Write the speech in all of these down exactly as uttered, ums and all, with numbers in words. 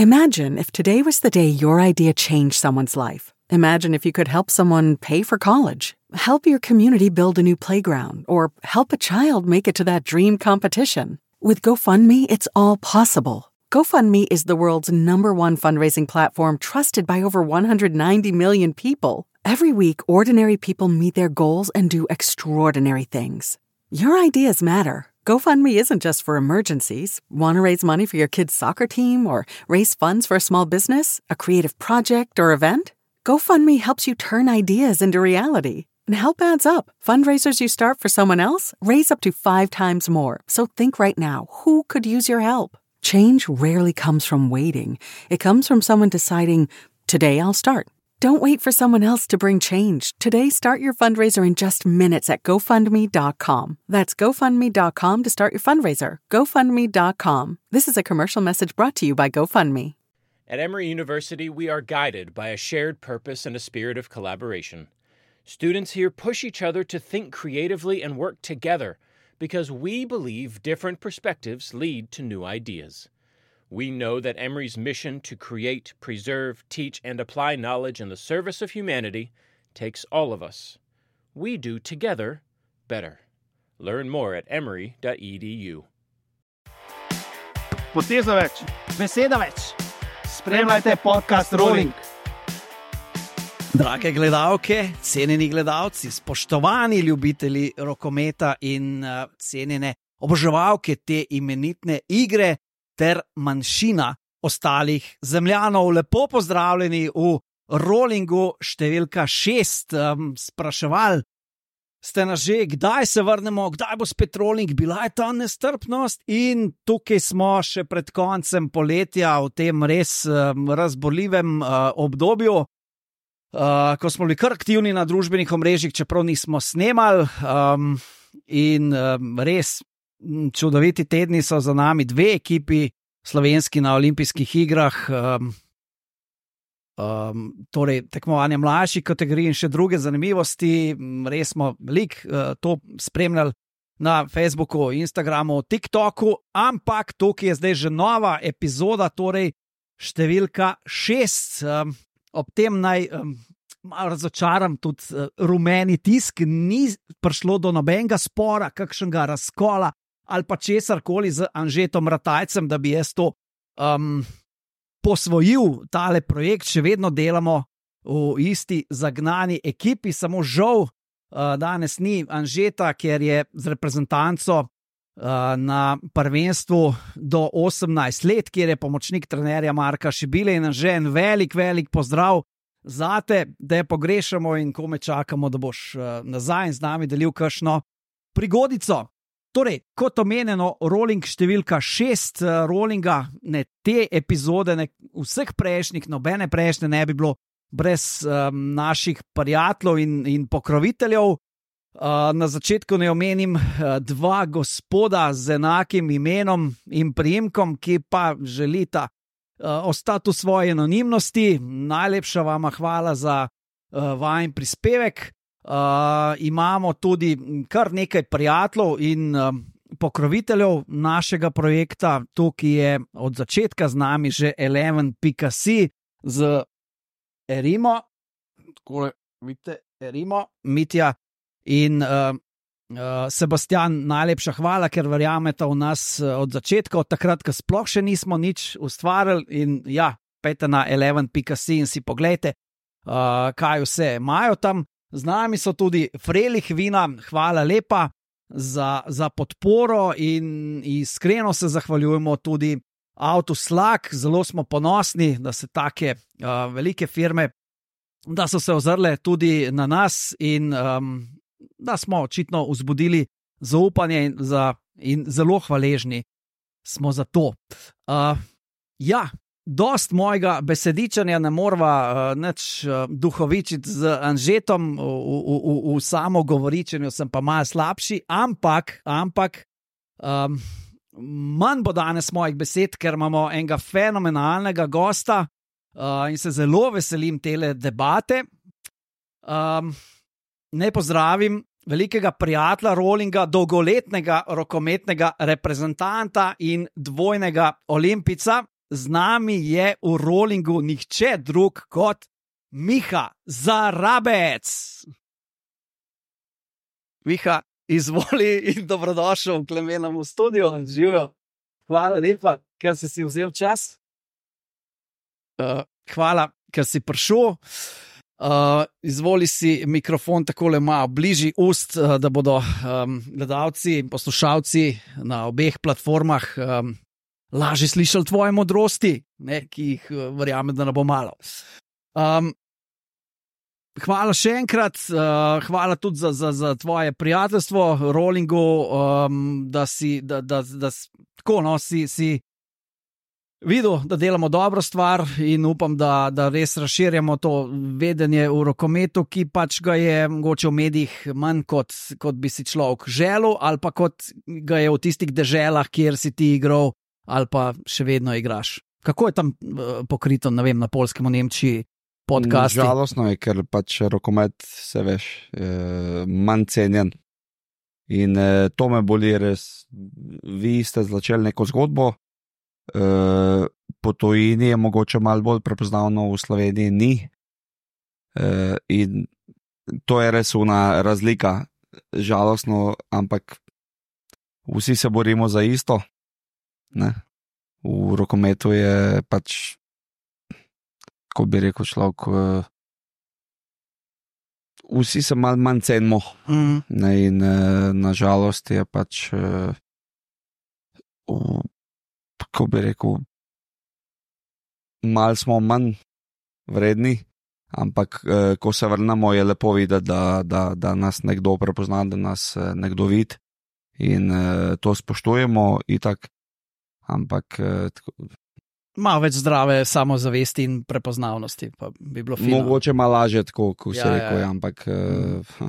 Imagine if today was the day your idea changed someone's life. Imagine if you could help someone pay for college, help your community build a new playground, or help a child make it to that dream competition. With GoFundMe, it's all possible. GoFundMe is the world's number one fundraising platform trusted by over one hundred ninety million people. Every week, ordinary people meet their goals and do extraordinary things. Your ideas matter. GoFundMe isn't just for emergencies. Want to raise money for your kid's soccer team or raise funds for a small business, a creative project, or event? GoFundMe helps you turn ideas into reality. And help adds up. Fundraisers you start for someone else raise up to five times more. So think right now, who could use your help? Change rarely comes from waiting. It comes from someone deciding, today I'll start. Don't wait for someone else to bring change. Today, start your fundraiser in just minutes at GoFundMe dot com. That's GoFundMe dot com to start your fundraiser. GoFundMe dot com. This is a commercial message brought to you by GoFundMe. At Emory University, we are guided by a shared purpose and a spirit of collaboration. Students here push each other to think creatively and work together because we believe different perspectives lead to new ideas. We know that Emory's mission to create, preserve, teach, and apply knowledge in the service of humanity takes all of us. We do together better. Learn more at emory dot e d u. Poteza več, beseda več. Spremljajte podcast Rolling. Drage gledalke, cenjeni gledalci, spoštovani ljubitelji rokometa in uh, cenjene oboževalke te imenitne igre ter manjšina ostalih zemljanov. Lepo pozdravljeni v Rollingu številka šest. Um, spraševali ste nas že, kdaj se vrnemo, kdaj bo spet Rolling, bila je ta nestrpnost in tukaj smo še pred koncem poletja v tem res um, razborljivem uh, obdobju. Uh, ko smo bili kar aktivni na družbenih omrežjih, čeprav nismo snemali, um, in um, res čudoviti tedni so za nami, dve ekipi slovenski na olimpijskih igrah, um, um, torej tekmovanje mlajših kategorij in še druge zanimivosti. Res smo veliko uh, to spremljali na Facebooku, Instagramu, TikToku, ampak tukaj je zdaj že nova epizoda, torej številka šest. Um, Ob tem naj um, malo razočaram tudi uh, rumeni tisk, ni prišlo do nobenega spora, kakšnega razkola ali pa česarkoli z Anžetom Ratajcem, da bi jaz to um, posvojil, tale projekt. Še vedno delamo v isti zagnani ekipi, samo žal uh, danes ni Anžeta, ker je z reprezentanco Uh, na prvenstvu do osemnajst let, kjer je pomočnik trenerja Marka Šibile, in že en velik, velik pozdrav zate, da je pogrešamo in kome čakamo, da boš uh, nazaj in z nami delil kakšno prigodico. Torej, kot omenjeno, Rolling številka šest, uh, Rollinga, ne te epizode, ne vseh prejšnjih, nobene prejšnje ne bi bilo brez um, naših prijateljev in, in pokroviteljev. Uh, na začetku ne omenim uh, dva gospoda z enakim imenom in priimkom, ki pa želita uh, ostati v svoji anonimnosti. Najlepša vama hvala za uh, vajen prispevek. Uh, imamo tudi kar nekaj prijateljev in uh, pokroviteljev našega projekta. Tukaj je od začetka z nami že eleven pika si z Erimo, tako vidite, Erimo, Mitja in uh, uh, Sebastian. Najlepša hvala, ker verjamete v nas uh, od začetka, od takrat, ko sploh še nismo nič ustvarili. In ja, pejte na eleven pika si in si poglejte, uh, kaj vse imajo tam. Z nami so tudi Frelih vina, hvala lepa za, za podporo in iskreno se zahvaljujemo tudi Autoslak. Zelo smo ponosni, da se take uh, velike firme, da so se ozrle tudi na nas in um, da smo očitno vzbudili zaupanje in, za, in zelo hvaležni smo za to. Uh, ja, dost mojega besedičanja ne morava uh, nič uh, duhovičiti z Anžetom, v, v, v, v samo govoričenju sem pa malo slabši, ampak, ampak um, manj bo danes mojih besed, ker imamo enega fenomenalnega gosta uh, in se zelo veselim tele debate. Um, ne pozdravim velikega prijatelja Rollinga, dolgoletnega rokometnega reprezentanta in dvojnega olimpica, z nami je v rollingu nihče drug kot Miha Zarabec. Miha, izvoli in dobrodošel v Klemenovem studiu. Živijo. Hvala lepa, ker si si vzel čas. Uh, hvala, ker si prišel. Uh, izvoli si mikrofon takole malo bližji ust, uh, da bodo um, gledalci in poslušalci na obeh platformah um, lažje slišali tvoje modrosti, ne, ki jih uh, verjamem, da ne bo malo. Um, hvala še enkrat, uh, hvala tudi za, za, za tvoje prijateljstvo v rollingu, um, da si, da, da, da, tako, no, si, si videl, da delamo dobro stvar in upam, da, da res razširjamo to vedenje v rokometu, ki pač ga je mogoče v medijih manj kot, kot bi si človek želel, ali pa kot ga je v tistih deželah, kjer si ti igral, ali pa še vedno igraš. Kako je tam uh, pokrito, ne vem, na Poljskem, v Nemčiji podcasti? Žalostno je, ker pač rokomet, se veš, eh, manj cenjen. In eh, to me boli res. Vi ste začeli neko zgodbo, Uh, po tujini je mogoče malo bolj prepoznavno, v Sloveniji ni. Uh, in to je res una razlika, žalostno, ampak vsi se borimo za isto. Ne? V rokometu je pač, ko bi rekel človek, uh, vsi se malo manj cenimo. Mm. Ne? In uh, nažalost je pač uh, v ko bi rekel, malo smo manj vredni, ampak eh, ko se vrnemo, je lepo videti, da, da, da nas nekdo prepozna, da nas eh, nekdo vidi in eh, to spoštujemo itak, ampak eh, tako, malo več zdrave samozavesti in prepoznavnosti, pa bi bilo fino. Mogoče malo lažje, tako, ko se Ja, rekel, ja, ja. ampak eh,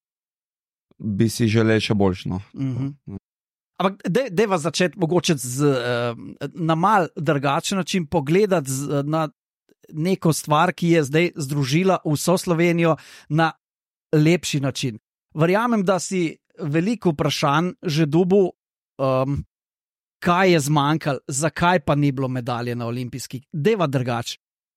bi si želel še boljš, no. Mhm. Ampak dejva začeti mogoče z, uh, na mal drugačen način pogledati z, na neko stvar, ki je zdaj združila vso Slovenijo na lepši način. Verjamem, da si veliko vprašanj že dobil, um, kaj je zmanjkalo, zakaj pa ni bilo medalje na olimpijskih. Dejva drugače.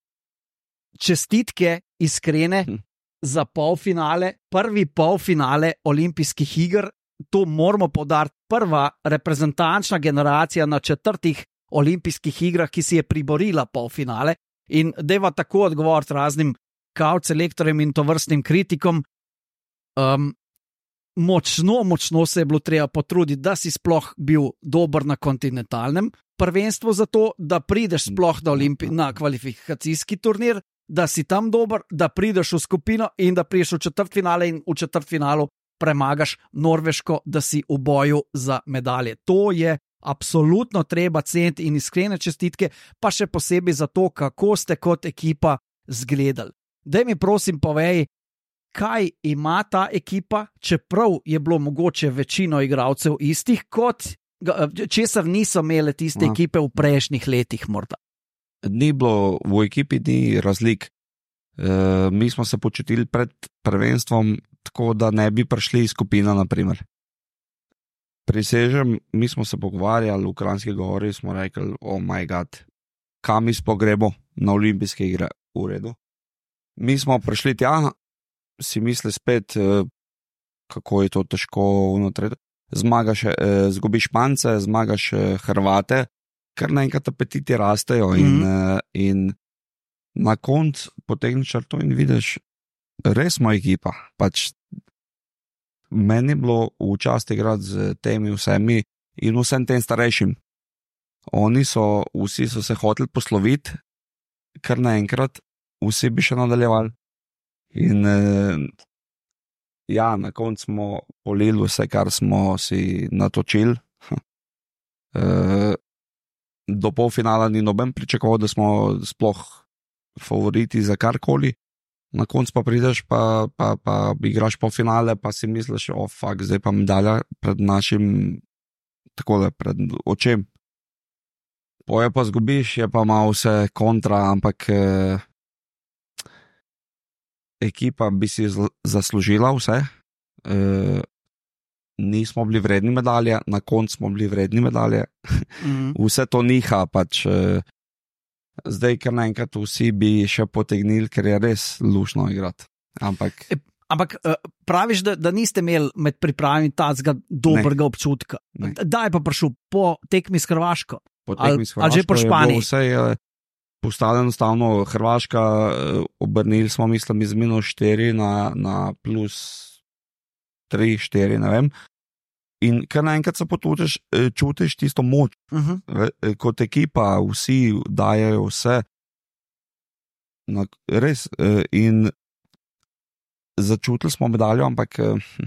Čestitke iskrene hm. za polfinale, prvi polfinale olimpijskih iger. To moramo poudariti, prva reprezentančna generacija na četrtih olimpijskih igrah, ki si je priborila polfinale in deva tako odgovoriti raznim kao-selektorjem in tovrstnim kritikom. Um, močno, močno se je bilo treba potruditi, da si sploh bil dober na kontinentalnem prvenstvu za to, da prideš sploh na, olimpi- na kvalifikacijski turnir, da si tam dober, da prideš v skupino in da prideš v četrtfinale in v četrtfinalu premagaš Norveško, da si v boju za medalje. To je absolutno treba ceniti in iskrene čestitke, pa še posebej za to, kako ste kot ekipa zgledali. Daj mi prosim povej, kaj ima ta ekipa, čeprav je bilo mogoče večino igralcev istih, kot česar niso imele tiste Aha. ekipe v prejšnjih letih morda. Ni bilo v ekipi, ni razlik. E, mi smo se počutili pred prvenstvom tako, da ne bi prišli iz skupina, naprimer. Prisežem, mi smo se pogovarjali v Kranjski Gori, smo rekli, oh my god, kam mi spogrebo na olimpijske igre, v redu. Mi smo prišli tja, si misli spet, kako je to težko vnotri. Zmagaš, zgubiš Špance, zmagaš Hrvate, kar naenkrat apetiti rastejo in, mm-hmm. in na koncu potegneš črto in vidiš, res smo ekipa. Pač meni je bilo v čast igrati z temi vsemi in vsem tem starejšim. Oni so, vsi so se hoteli posloviti, kar naenkrat vsi bi še nadaljevali. In ja, na koncu smo polili vse, kar smo si natočili. Do polfinala ni noben pričakoval, da smo sploh favoriti za karkoli. Na koncu pa prideš, pa, pa, pa igraš polfinale, pa si misliš, o oh, fuck, zdaj pa medalja pred našim, takole, pred očem. Poje pa zgubiš, je pa malo vse kontra, ampak eh, ekipa bi si zaslužila vse. Eh, nismo bili vredni medalje, na koncu smo bili vredni medalje. Mm-hmm. Vse to niha, pač eh, Zdaj, ker naenkrat vsi bi še potegnili, ker je res lušno igrati. Ampak, E, ampak uh, praviš, da, da niste imeli med pripravami tazga dobrega Ne. občutka. Ne. Da je pa prišel po tekmi s Hrvaško. po Ali- tekmi s ali že po Hrvaško je Španiji? bilo Vse je postalo enostavno. Hrvaška, eh, obrnili smo, mislim, iz minus štiri na, na plus tri, štiri, ne vem. In kar naenkrat se počutiš, eh, čutiš tisto moč. Uh-huh. Ve- eh, Kot ekipa, vsi dajajo vse. No, res. eh, In začutili smo medaljo, ampak eh, hm,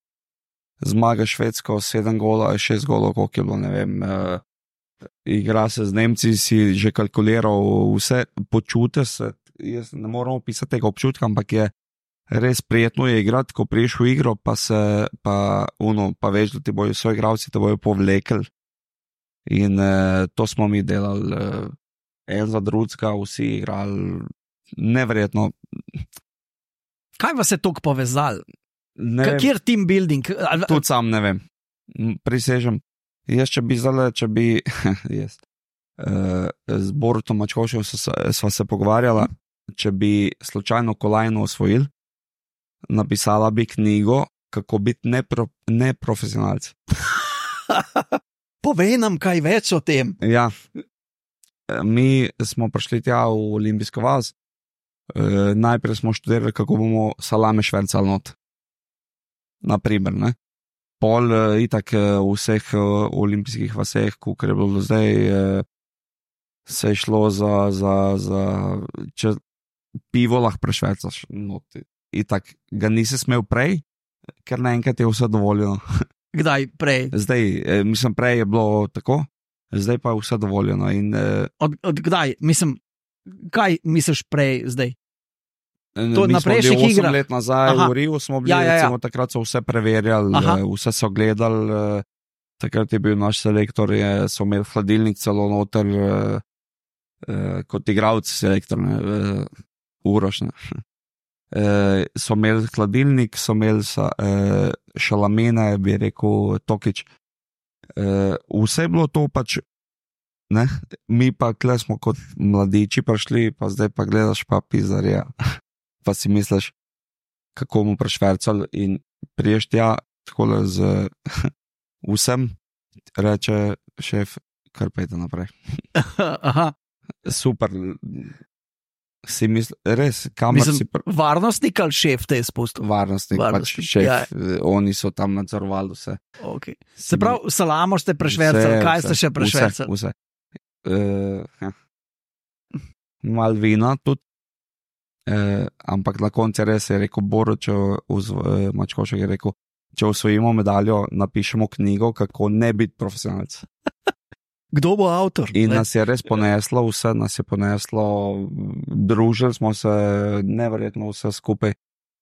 zmaga Švedsko, sedem golov, šest golov, koliko je bilo, ne vem. eh, Igra se z Nemci, si že kalkuliral vse, počutiš se. Jaz ne morem opisati tega občutka, ampak je res prijetno je igrati, ko priješ v igro, pa se, pa, uno, pa veš, da ti bojo soigralci, te bojo povlekli. In eh, to smo mi delali, eh, en za drugega, vsi igrali, neverjetno. Kaj vas je toliko povezalo? Ne K- vem, Kjer team building? Ali- tudi sam ne vem, M, prisežem. Jaz, če bi zdaj, če bi, jaz, uh, z Borutom Mačkošem sva se pogovarjala, če bi slučajno kolajno osvojili, napisala bi knjigo, kako biti nepro, neprofesionalci. Povej nam kaj več o tem. Ja, mi smo prišli tja v Olimpijsko vas. E, najprej smo študirali, kako bomo salame švercali not. Naprimer, ne. Pol e, itak e, v vseh e, olimpijskih vaseh, kukor je bilo do zdaj, e, se je šlo za, za, za če pivo lahko prešvercaš not. Itak ga nisi smel prej, ker naenkrat je vse dovoljeno. Kdaj prej? Zdaj, e, mislim, prej je bilo tako, zdaj pa je vse dovoljeno. In, e, Od, od kdaj? Mislim, kaj misliš prej zdaj? To mi na smo prejšnjih bili osem igrah? let nazaj, Aha. v Riu smo bili, Ja, ja, ja. recimo, takrat so vse preverjali, Aha. eh, vse so gledali. eh, Takrat je bil naš selektor, je, so imeli hladilnik celo noter, eh, eh, kot igralci selektor, ne, eh, Uroš. Ne. Eh, so imeli hladilnik, so imeli sa, eh, šalamene, bi rekel Tokič. Eh, vse je bilo to pač. Ne? Mi pa kle smo kot mladiči prišli, pa zdaj pa gledaš pa pizarija. Pa si misliš, kako mu prešvercal in priješ tja takole z vsem, reče šef, kar pejte naprej. Aha. Super. Si misli, res, kamer Mislim, si pr... varnostnik ali šef te je spustil? varnostnik, Varnostnik, pač šef, ja. ja. Oni so tam nadzorovali vse. Okay. Se pravi, salamo ste prešvercali, Vse, kaj ste vse, še prešvercali? Vse. vse. Uh, ja. Mal vina tudi. Uh, ampak na koncu res je rekel Borut, če uh, Mačkošek je rekel, če osvojimo medaljo, napišemo knjigo, kako ne biti profesionalc. Kdo bo avtor? In Ne? nas je res poneslo, vse nas je poneslo, družili smo se, neverjetno vse skupaj.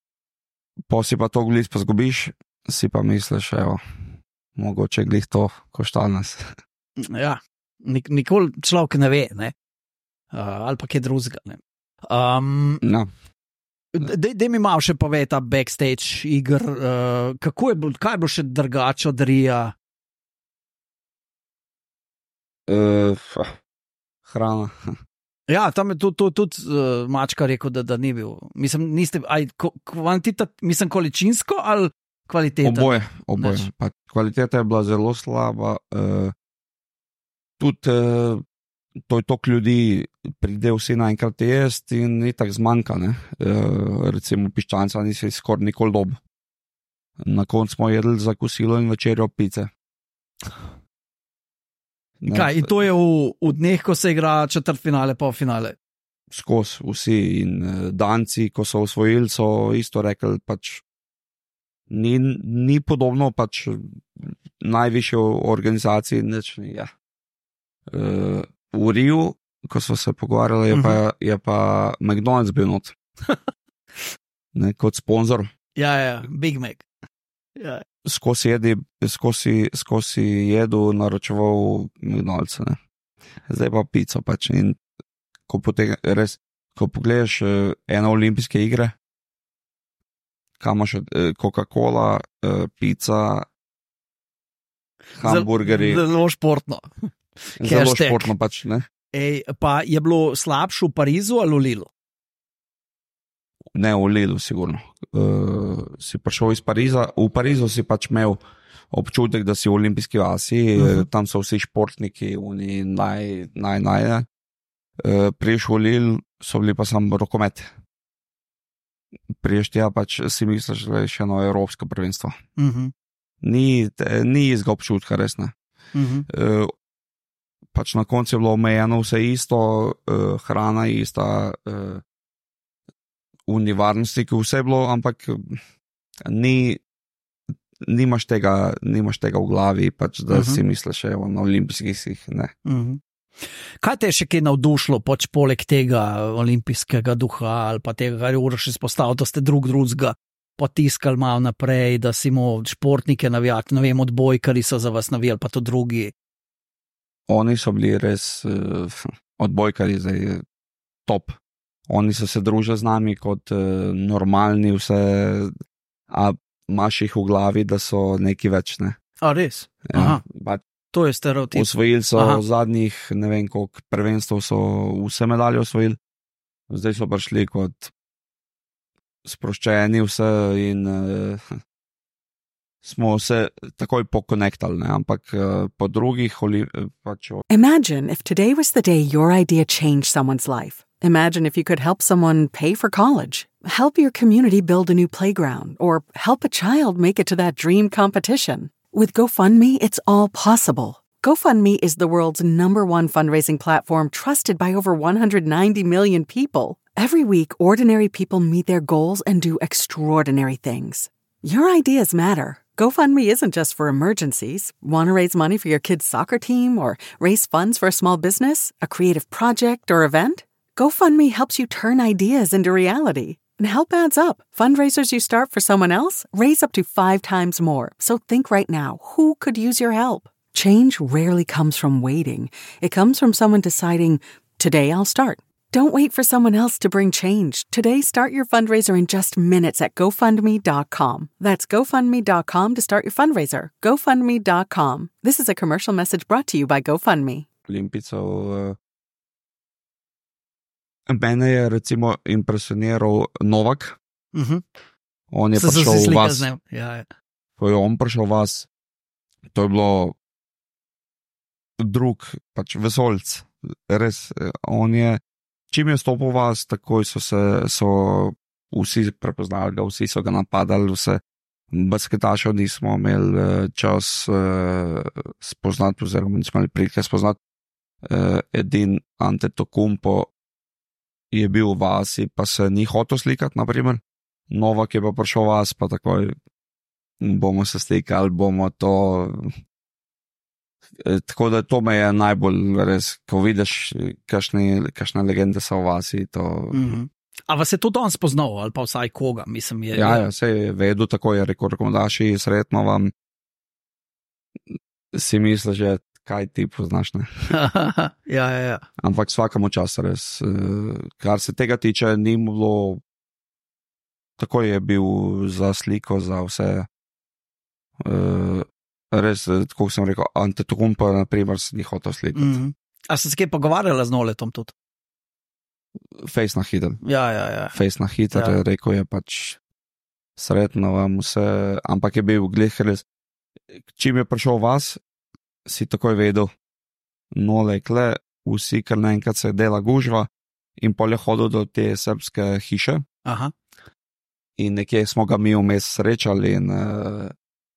Po si pa to glih pa zgubiš, si pa misliš, evo, mogoče glih to koštal nas. Ja, nik, nikoli človek ne ve, ne? Uh, ali pa kaj drugega. ne. Um, No. Dej mi malo še povej ta backstage igr, uh, kako je bilo, kaj je bilo še drugače od Rija? Uh, hrana. Ja, tam je tudi, tudi, tudi uh, Mačka rekel, da, da ni bil. Mislim, niste, aj, ko, kvantita, mislim količinsko ali kvaliteta? Oboje, oboje. Nič. Pa kvaliteta je bila zelo slaba. Uh, tudi uh, to je toliko ljudi, pride vsi naenkrat jesti in ni tako zmanjka. Uh, recimo piščanca nisi skoraj nikoli dob. Na koncu smo jedli za kosilo in večerjo pice. Ne, Kaj, in to je v, v dneh, ko se igra četrtfinale, polfinale. skozi vsi in uh, danci, ko so osvojili, so isto rekli, pač ni, ni podobno pač najvišji organizaciji, nič ni. Ja. Uh, v Riu, ko so se pogovarjali, je pa, je pa McDonald's bil not. Ne, kot sponzor. Ja, ja, Big Mac. Ja. Skozi jedi, skozi, skozi jedu naročeval McDonald's. Ne. Zdaj pa pico pač. In ko, potem, res, ko pogledaš uh, eno olimpijske igre, kam imaš uh, Coca-Cola, uh, pica, hamburgerji. Zelo športno. Zelo Hashtag. športno pač, ne. Ej, pa je bilo slabše v Parizu ali v Lilu? Ne, v Lilu, sigurno. Uh, si prišel iz Pariza, v Parizu si pač imel občutek, da si v olimpijski vasi, uh -huh. tam so vsi športniki, oni naj, naj, naj. Uh, Priješ v Lil, so bili pa samo rokomet. Priješ tja, pač si misliš, da je še eno evropsko prvenstvo. Uh -huh. Ni, ni izga občutka, res ne. Uh -huh. uh, pač na koncu je bilo omejeno vse isto, uh, hrana ista, uh, univarnosti, ki vse je bilo, ampak ni, nimaš tega, nimaš tega v glavi, pač, da uh -huh. si misliš še na olimpijskih, ne. Uh -huh. Kaj te je še kaj navdušilo, pač poleg tega olimpijskega duha ali pa tega, kar je Uroš izpostavil, da ste drug drugega potiskali malo naprej, da si mu športnike navijati, ne vem, odbojkari so za vas navijali, pa to drugi. Oni so bili res uh, odbojkari, zdaj top. Oni so se družili z nami kot uh, normalni, vse, a imaš jih v glavi, da so neki več, ne. A res? Ja, Aha, pač to je stereotip. osvojili so Aha. zadnjih, ne vem koliko prvenstv, so vse medalje osvojili. Zdaj so prišli kot sproščeni vse in uh, smo se takoj pokonektali, ne, ampak uh, po drugih oli, pač. Imagine if today was the day your idea changed someone's life. Imagine if you could help someone pay for college, help your community build a new playground, or help a child make it to that dream competition. With GoFundMe, it's all possible. GoFundMe is the world's number one fundraising platform trusted by over one hundred ninety million people. Every week, ordinary people meet their goals and do extraordinary things. Your ideas matter. GoFundMe isn't just for emergencies. Want to raise money for your kid's soccer team or raise funds for a small business, a creative project, or event? GoFundMe helps you turn ideas into reality. And help adds up. Fundraisers you start for someone else raise up to five times more. So think right now, who could use your help? Change rarely comes from waiting. It comes from someone deciding, today I'll start. Don't wait for someone else to bring change. Today, start your fundraiser in just minutes at GoFundMe dot com. That's GoFundMe dot com to start your fundraiser. GoFundMe dot com. This is a commercial message brought to you by GoFundMe. Olimpijcev. Uh, mene je recimo impresioniral Novak. Uh-huh. On je Se so prišel se v slikali vas. z njim. Ja, ja. Ko je on prišel v vas, to je bilo drug, pač vesoljc. Res, on je, čim je stopil v vas, takoj so se, so vsi prepoznali ga, vsi so ga napadali, vse. Basketašev nismo imeli čas uh, spoznati, oziroma nismo imeli prilike spoznati. Uh, edin Antetokounmpo je bil v vasi, pa se ni hotel slikati, naprimer. Novak je pa prišel v vas, pa takoj bomo se slikali, bomo to. Tako da to me je najbolj res, ko vidiš, kakšne, kakšne legende so v vasi. To... Mm-hmm. A vas je to danes spoznal, ali pa vsaj koga? Mislim, je, ja, ja, se je vedel, tako je rekel, rekomendaši, sretno vam. Si misliš, že kaj ti poznaš, ne? ja, ja, ja. Ampak vsakemu čas res. Kar se tega tiče, ni bilo, tako je bil za sliko, za vse. Res, tako sem rekel, Antetokounmpo, na primer, se ni hotel slikati. Mm-hmm. A ste se kaj pogovarjali z Noletom tudi? Face na hiter. Ja, ja, ja. Face na hiter, ja. Rekel je pač sretno vam vse, ampak je bil glih res. Čim je prišel vas, si takoj vedel, Nolek le, vsi kar naenkrat se dela gužva in pol je hodil do te srbske hiše. Aha. In nekje smo ga mi vmes srečali in uh,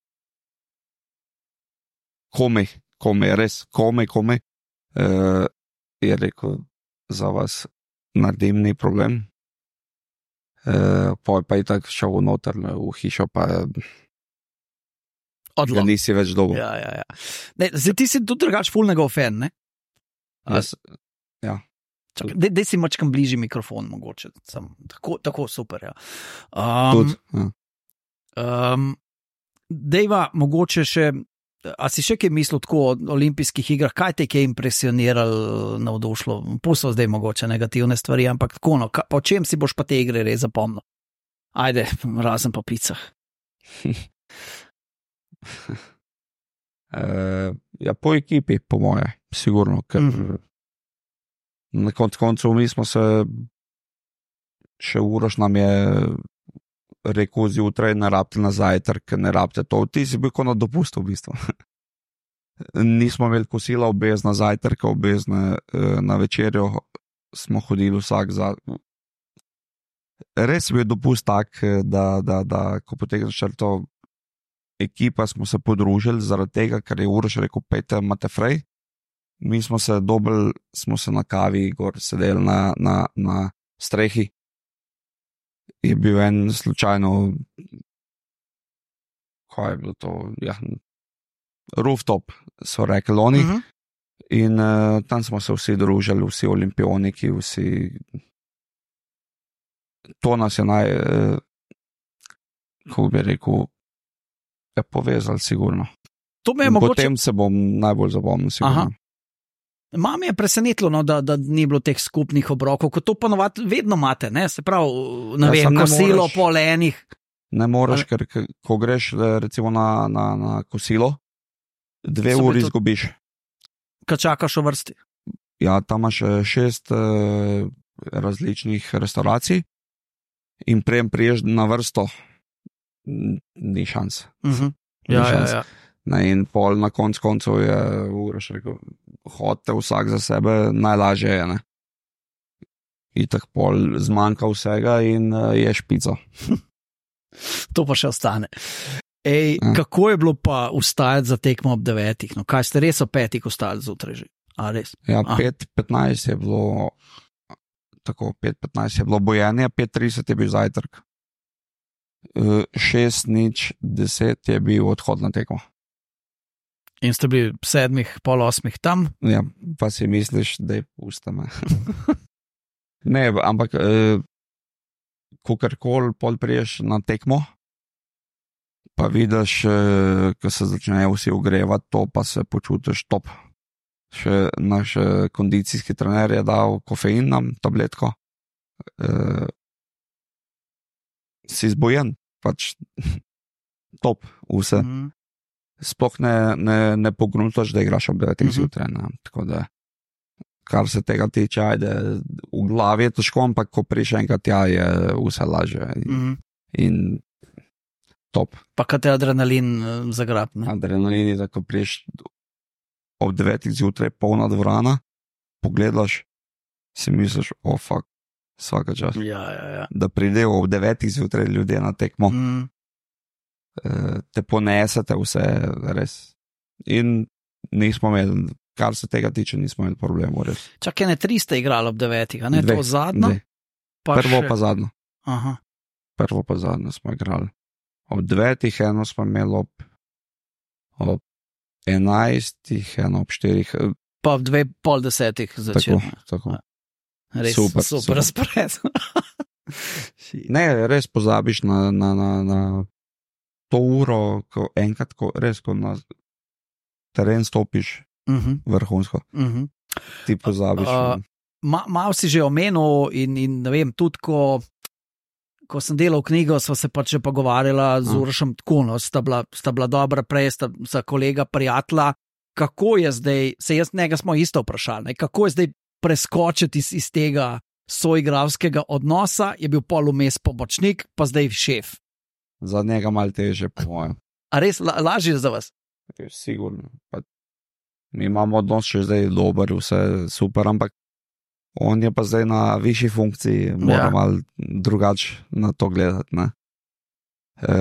komaj, komaj, res, komaj, komaj, uh, je rekel, za vas naredim ni problem. Uh, pa, pa je tako šel noter v hišo, pa Odlom. ga nisi več dobil. Ja, ja, ja. Ne, zdaj ti si tudi drugač fulnega ofen, ne? Jaz, ja. Čakaj, dej, dej si mačkam bližji mikrofon, mogoče. Sam, tako, tako super, ja. Um, Tudi, ja. Um, dejva, mogoče še, a si še kaj mislil tako o olimpijskih igrah, kaj te je impresioniralo, navdušilo? Pustil zdaj mogoče negativne stvari, ampak tako, no, ka, po čem si boš pa te igre res zapomnil? Ajde, razen po picah. uh, ja, po ekipi, po moje, sigurno, ker Mhm. Na koncu koncev mi smo se, še Uroš nam je rekel zjutraj, ne rabite na zajtrk, ne rabite to. Ti si bil kot na dopustu v bistvu. Nismo imeli kosila obvezna, zajtrka obvezna, na večerjo smo hodili vsak za... Res je bil dopust tak, da, da, da ko potegneš črto, ekipa smo se podružili zaradi tega, ker je Uroš rekel, pejte, imate frej. Mi smo se dobili, smo se na kavi gor sedeli na, na, na strehi. Je bil en slučajno, kaj je bilo to, ja, rooftop, so rekli oni. Uh-huh. In uh, tam smo se vsi družili, vsi olimpioniki, vsi... To nas je naj, uh, kako bi rekel, je povezali sigurno. To me je mogoče... Potem se bom najbolj zapomnil sigurno. Aha. Mame je presenetilo, no, da, da ni bilo teh skupnih obrokov, kot to ponovadi vedno imate, ne? Se pravi, ne ja, vem, kosilo po lenih. Ne moreš, ker ko greš recimo na, na, na kosilo, dve so uri to... izgubiš. Kad čakaš v vrsti? Ja, tam imaš šest uh, različnih restauracij in prejem priješ na vrsto, ni šans. Uh-huh. Ja, ja, ja. Ne, in pol na konc koncev je Uroš rekel, hodite vsak za sebe, najlažje je, ne. Itak pol zmanjka vsega in uh, ješ pico. To pa še ostane. Ej, ja. Kako je bilo pa vstajati za tekmo ob devetih? No, kaj ste res o petih vstajali zjutraj že? A res? Ja, pet petnajst je bilo, tako, pet petnajst je bilo bojenje, pet trideset je bil zajtrk. šest nič deset je bil odhod na tekmo. In ste bili sedmih, pol osmih tam? Ja, pa si misliš, da je pusta me. Ne, ampak eh, kakorkoli pol priješ na tekmo, pa vidiš, eh, ko se začnejo vsi ogrevati, to pa se počutiš top. Še naš kondicijski trener je dal kofein nam, tabletko. Eh, si zbojen, pač top, vse. Mm. Sploh ne, ne, ne pogruntaš, da igraš ob devetih mm-hmm. zjutraj. Tako da, kar se tega tiče, ajde, v glavi je težko, ampak ko priš enkrat tja, je vse lažje. Mm-hmm. In top. Pa kad je adrenalin zagrab, ne? Adrenalin je, da ko priš ob devetih zjutraj, polna dvorana, pogledaš, si misliš, o oh, fuck, vsaka čas. Ja, ja, ja. Da pridejo ob devetih zjutraj ljudje na tekmo. Mm. Te ponesete vse, res. In nismo imeli, kar se tega tiče, nismo imeli problemov, res. Čak ene tri ste igrali ob devetih, a ne dve, to zadnjo? Pa Prvo še... pa zadnjo. Aha. Prvo pa zadnjo smo igrali. Ob devetih eno smo imeli ob, ob enajstih, eno ob štirih. Pa ob dve pol desetih začel. Tako, tako. Res, super, super razpored. Ne, res pozabiš na, na, na, na to uro, ko enkrat, ko res, ko na teren stopiš, uh-huh. vrhunsko. Uh-huh. Ti pozabiš. Uh, ma, mal si že omenil in, in ne vem, tudi ko, ko sem delal knjigo, sva se pač že pogovarjala z Urošem tako, no, sta bila, sta bila dobra prej, sta, sta kolega, prijatelja. Kako je zdaj, se jaz njega smo isto vprašali, ne? Kako je zdaj preskočiti iz, iz tega soigralskega odnosa, je bil pol vmes pomočnik, pa zdaj šef. Za njega malo teže, po mojem. A res, la, lažje za vas? Sigurno. Pa, mi imamo odnos še zdaj dober, vse super, ampak on je pa zdaj na višji funkciji, mora ja. Malo drugače na to gledati, ne. E,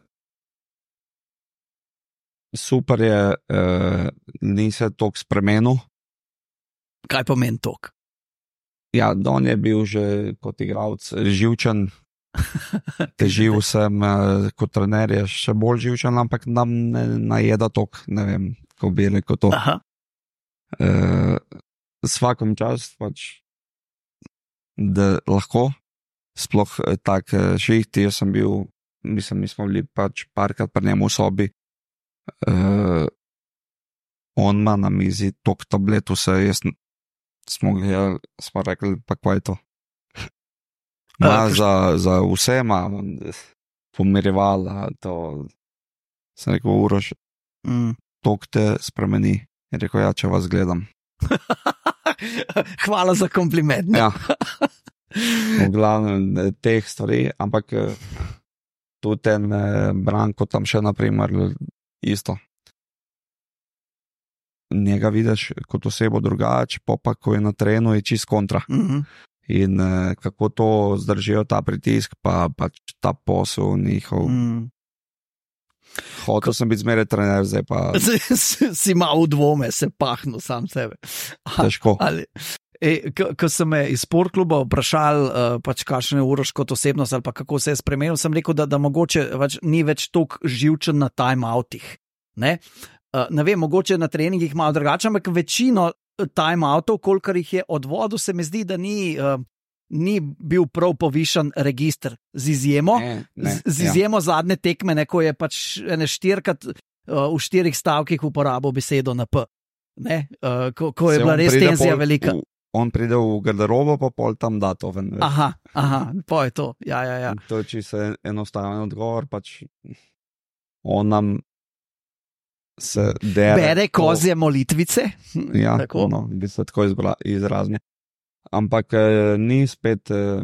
super je, e, ni se toliko spremenil. Kaj pomeni toliko? Ja, on je bil že kot igralec živčen, težil sem, kot trener je še bolj živčen, ampak nam ne najeda tok, ne vem, kako bi rekel to. E, svakom čas pač, da lahko, sploh tak šiht, jaz sem bil, mislim, mi smo bili pač parkrat pri njemu v sobi, e, on ima na mizi tok tablet, vse, jaz smo gledali, smo rekli, pa kaj je to? Ma za, za vse ima pomirjevala, to sem rekel, Uroš, mm. tok te spremeni. Je rekel, ja, če vas gledam. Hvala za kompliment. Ja. V glavnem teh stvari, ampak tudi ten Branko tam še naprimer isto. Njega vidiš kot osebo drugače, pa pa ko je na terenu je čist kontra. Mm-hmm. In kako to zdržijo ta pritisk, pa pač ta posel njihov. Mm. Hotel sem biti zmeraj trener, zdaj pa... si malo v dvome, se pahnil sam sebe. Težko. Ali, e, ko, ko sem me iz sportkluba vprašal, uh, pač kakšen je Uroš kot osebnost ali pa kako se je spremenil, sem rekel, da, da mogoče več, ni več toliko živčen na time-outih. Ne? Uh, ne vem, mogoče na treningih malo drugače, ampak večino time-outov, kolikor jih je odvodil, se mi zdi, da ni... Uh, ni bil prav povišen register z izjemo, ne, ne, z, z izjemo ja. Zadnje tekme, ne, ko je pač ene štirkrat uh, v štirih stavkih uporabil besedo na P. Ne, uh, ko, ko je se bila res tenzija pol, velika. V, on pride v garderobo, pa pol tam da to ven. Aha, aha, pa je to. Ja, ja, ja. To je čisto enostaven odgovor, pač on nam se dere. Bere kozje to, molitvice. Ja, tako, no, bi se tako izbra, izraznje. Ampak eh, ni spet, eh,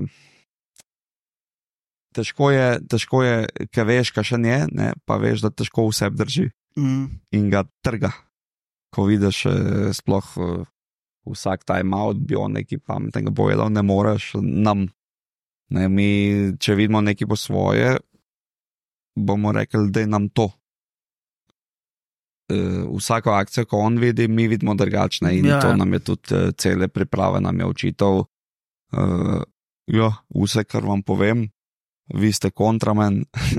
težko je, težko je, ker veš, kaj še nje, ne, pa veš, da težko vse drži mm. in ga trga. Ko vidiš eh, sploh eh, vsak time-out, bi on neki pametnega povedal, ne moreš nam. Ne, mi, če vidimo neki po svoje, bomo rekli, da je nam to. Uh, vsako akcijo, ko on vidi, mi vidimo drugačne in ja. To nam je tudi uh, cele priprave nam je učitelj. Uh, ja, vse, kar vam povem, vi ste kontramen.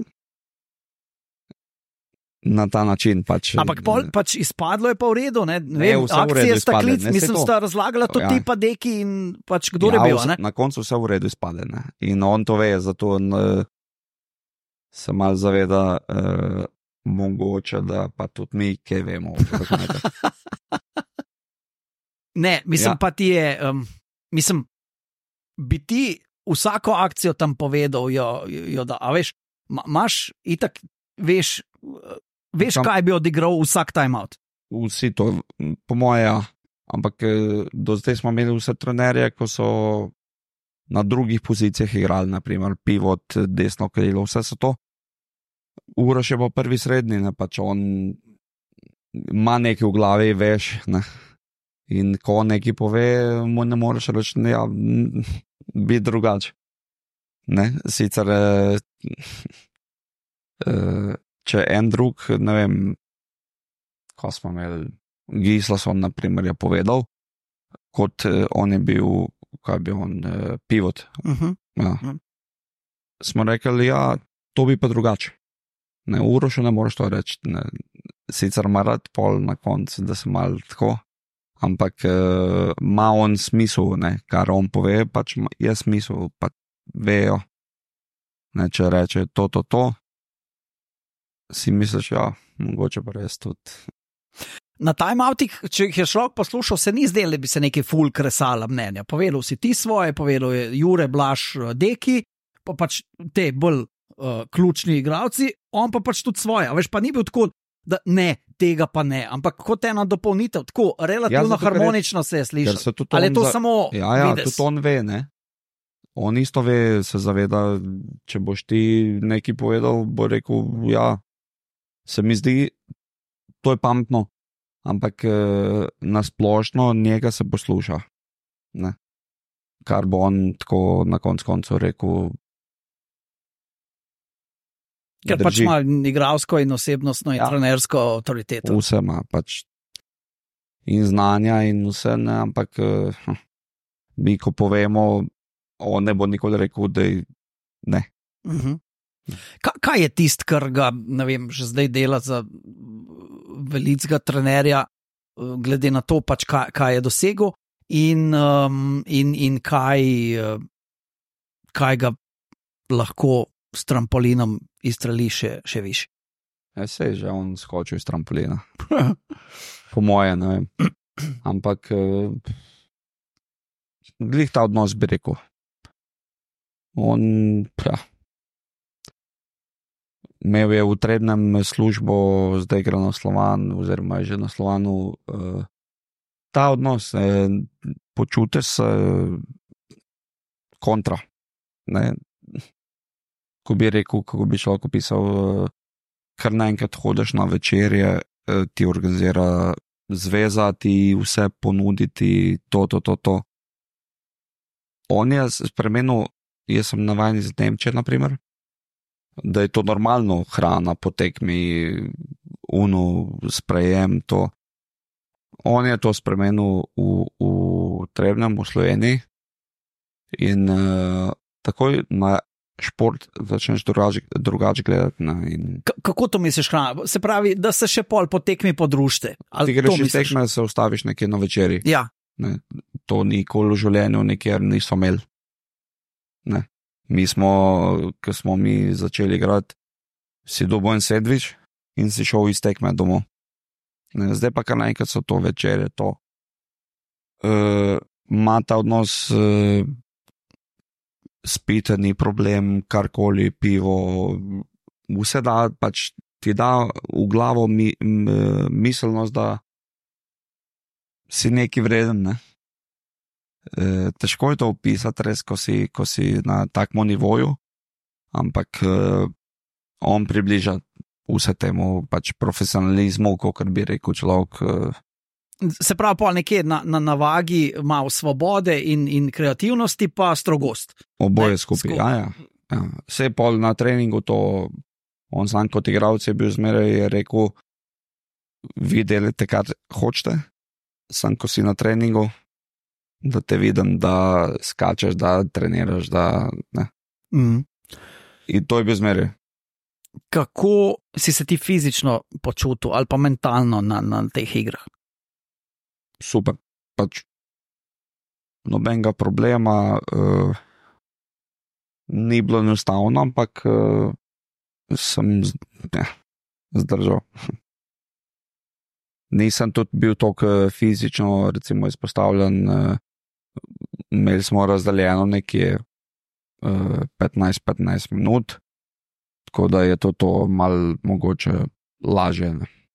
Na ta način pač. Ampak pol, pač izpadlo je pa v redu, ne? Ne vem, akcije sta klic, mislim, sta razlagala to ja. Ti pa deki in pač kdo ja, je bil, vse, ne? Na koncu vse v redu izpade, ne? In on to ve, zato on, uh, se malo zaveda uh, mogoče, da pa tudi mi, kaj vemo. Ne, mislim ja. Pa ti je, um, mislim, bi ti vsako akcijo tam povedal, jo, jo da, a veš, imaš itak, veš, veš, tam, kaj bi odigral vsak time-out. Vsi to, po moje, ja. Ampak do zdaj smo imeli vse trenerje, ko so na drugih pozicijah igrali, naprimer pivot, desno krilo, vse so to. Uroš je pa prvi srednji, ne, pač on ima nekaj v glavi, veš, ne. In ko on nekaj pove, mu ne moreš reči, ne, ja, biti drugače. Ne, sicer eh, eh, če en drug, ne vem, ko smo imeli, Gislason, naprimer, je povedal, kot eh, on je bil, kaj bi on, eh, pivot. Uh-huh. Ja. Uh-huh. Smo rekli, ja, to bi pa drugače. Ne, Urošu ne moreš to reči, ne. Sicer ima rad pol na koncu, da se malo tako, ampak ima uh, on smisel, ne, kar on pove, pač je smisel, pa vejo, ne, če reče to, to, to, si misliš, ja, mogoče pa res tudi. Na time-outih, če jih je človek poslušal, se ni zdelo, da bi se nekaj ful kresala mnenja. Povedal si ti svoje, povedal je Jure, Blaž, Deki, pa pač te bolj Uh, ključni igralci, on pa pač tudi svoje. A veš, pa ni bil tako, da ne, tega pa ne, ampak kot ena dopolnitev, tako relativno ja, harmonično reč, se je slišal. Ali je to za... samo ja, ja, vides? Tudi on ve, ne. On isto ve, se zaveda, če boš ti nekaj povedal, bo rekel, ja, se mi zdi, to je pametno, ampak uh, nasplošno njega se posluša. Ne. Kar bo on tako na koncu koncu rekel, ker pač ima igralsko in osebnostno in ja. Trenersko avtoriteto. Vse ima pač in znanja in vse, ne, ampak uh, mi, ko povemo, on ne bo nikoli rekel, da ne. Uh-huh. Kaj, kaj je tist, kar ga, ne vem, že zdaj dela za velikega trenerja, glede na to, pač kaj, kaj je dosegel in, um, in, in kaj, uh, kaj ga lahko s trampolinom izstreli še, še više. Ja, se je že on skočil iz trampolina. Po moje, ne vem. Ampak uh, glih ta odnos bi rekel. On, ja, imel je v Trebnem službo, zdaj gre na Slovan, oziroma je že na Slovanu uh, ta odnos, eh, počutiš se kontra. Ne? Ko bi rekel, kako bi človek opisal, eh, kar naenkrat hodiš na večerje, eh, ti organizira zveza, ti vse ponuditi, to, to, to, to. On je spremenil, jaz sem navajen iz Nemčije, naprimer, da je to normalno, hrana po tekmi, uno, sprejem, to. On je to spremenil v, v Trebnjem, v Sloveniji in uh, takoj na šport začneš drugače, drugače gledati. Ne, in... K- kako to misliš, hrana? Se pravi, da se še pol po tekmi podružite? Ti greš iz tekme, da se ustaviš nekje na večeri. Ja. Ne, to nikoli v življenju nekjer niso imeli. Ne. Mi smo, ko smo mi začeli igrati, si dobil en sendvič in si šel iz tekme domov. Ne, zdaj pa kar naenkrat so to večere, to. Uh, ma ta odnos, uh, spite ni problem, karkoli, pivo, vse da, pač ti da v glavo mi, m, miselnost, da si neki vreden, ne. E, težko je to opisati res, ko si, ko si na takmo nivoju, ampak e, on približa vse temu pač profesionalizmu, kakor bi rekel človek. E. Se pravi, pol nekje na, na navagi malo svobode in, in kreativnosti, pa strogost. Oboje skupaj, ja, ja. ja. Vse pol na treningu to, on sam kot igralec je bil zmeraj, je rekel, vi delite, kar hočete, sam ko si na treningu, da te vidim, da skačeš, da treniraš, da ne. Mm. In to je bil zmeraj. Kako si se ti fizično počutil ali pa mentalno na, na teh igrah? Super. Pač nobenega problema, uh, ni bilo enostavno, ampak uh, sem ja, zdržal. Nisem tudi bil toliko fizično, recimo, izpostavljen. Imeli smo razdeljeno nekje petnajst petnajst minut, tako da je to, to malo mogoče lažje.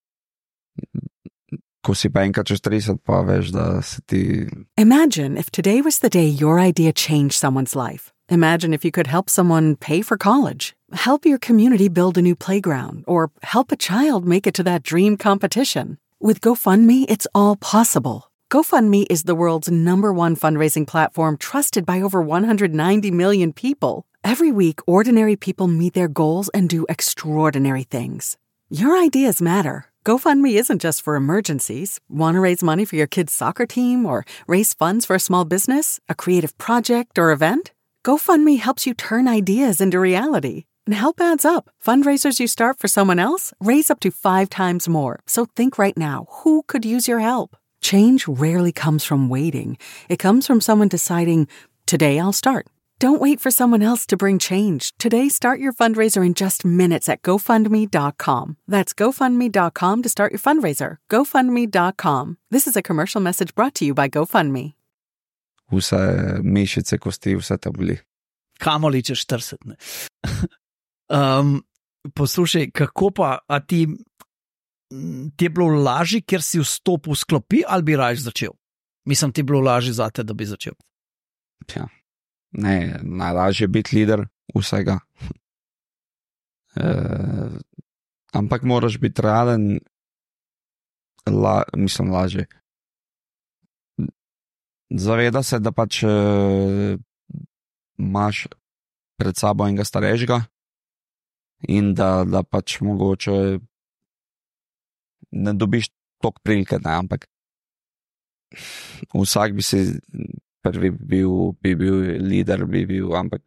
Ko si pa enkrat čez trideset, pa veš, da se ti... Imagine if today was the day your idea changed someone's life. Imagine if you could help someone pay for college, help your community build a new playground, or help a child make it to that dream competition. With GoFundMe, it's all possible. GoFundMe is the world's number one fundraising platform trusted by over one hundred ninety million people. Every week, ordinary people meet their goals and do extraordinary things. Your ideas matter. GoFundMe isn't just for emergencies. Want to raise money for your kid's soccer team or raise funds for a small business, a creative project, or event? GoFundMe helps you turn ideas into reality. And help adds up. Fundraisers you start for someone else raise up to five times more. So think right now, who could use your help? Change rarely comes from waiting. It comes from someone deciding, today I'll start. Don't wait for someone else to bring change. Today, start your fundraiser in just minutes at GoFundMe dot com. That's GoFundMe dot com to start your fundraiser. GoFundMe dot com. This is a commercial message brought to you by GoFundMe. Vse mišice, kosti, vse te boli. Kamoli čez štirideset, ne. Um, poslušaj, kako pa, a ti, ti je bilo lažje, ker si vstopil v sklopi, ali bi raje začel? Mislim, ti je bilo lažje zate, da bi začel. Ja. Ne, najlažje je biti lider vsega. E, ampak moraš biti realen, la, mislim, lažje. Zaveda se, da pač e, imaš pred sabo enega starejšega, in da, da pač mogoče ne dobiš toliko prilike, ne, ampak vsak bi si prvi bil, bi bil lider, bi bil, ampak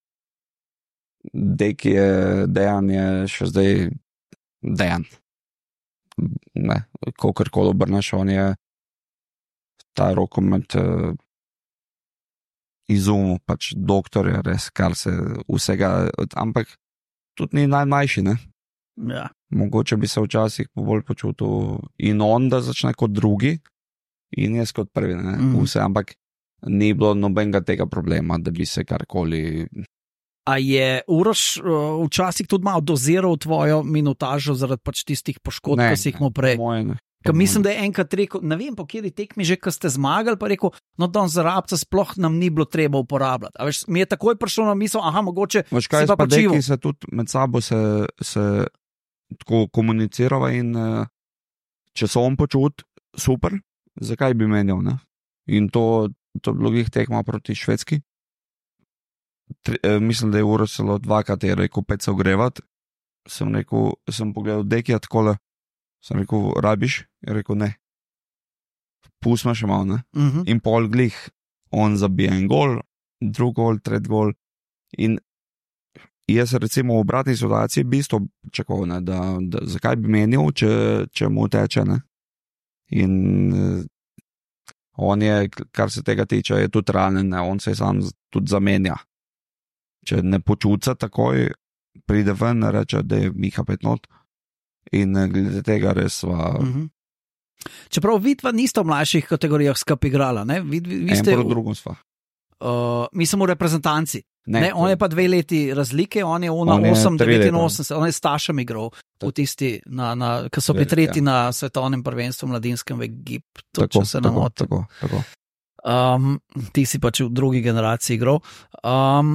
Dek je, Dejan je še zdaj Dejan. Ne, kakorkoli obrneš, on je ta rokomet uh, izumil, pač doktor je res, kar se vsega, ampak tudi ni najmlajši, ne? Ja. Mogoče bi se včasih bolj počutil in on, da začne kot drugi in jaz kot prvi, ne? Mm. Vse, ampak ni bilo nobenega tega problema, da bi se karkoli... A je Uroš včasih tudi malo doziral tvojo minutažo zaradi pač tistih poškodb, ki si jih mu prej? Moje ne. Ker mislim, da je enkrat rekel, ne vem, po kateri tekmi že, ko ste zmagali, pa rekel, no, don za rabca sploh nam ni bilo treba uporabljati. A veš, mi je takoj prišlo na misel, aha, mogoče Veš kaj, si pa počival. spadeki se tudi med sabo se, se tako komunicirava in uh, če se on počut, super, zakaj bi menjal, ne? In to, to blogih tekma proti Švedski. Tri, eh, mislim, da je uro celo dvakrat je rekel, pet se ogrevat. Sem rekel, sem pogledal dekija takole, sem rekel, rabiš? Je rekel, ne. Pusma še malo, ne? Uh -huh. In pol glih, on zabije en gol, drug gol, tret gol. In jaz recimo v obratni situaciji bi isto čakal, ne, da, da zakaj bi menil, če, če mu teče, ne. In eh, on je, kar se tega tiče, je tudi ranjen, ne, on se sam tudi zamenja. Če ne počuca takoj, pride ven, reče, da je Miha pet not. In glede tega res sva... Uh -huh. Čeprav vidva nista v mlajših kategorijah skupaj igrala, ne? Vi, vi, vi En ste, proti drugom sva. uh, mi smo v reprezentanci. Ne, Ne, on je pa dve leti razlike, on je ona On je osem tri leta. devetinosemdeset, on je s Stašem igral, v tisti, na, na, ko so bili Velika. tretji na svetovnem prvenstvu mladinskem v Egiptu, Tako, če se ne tako, motim. tako, tako. Um, ti si pač v drugi generaciji igral. Um,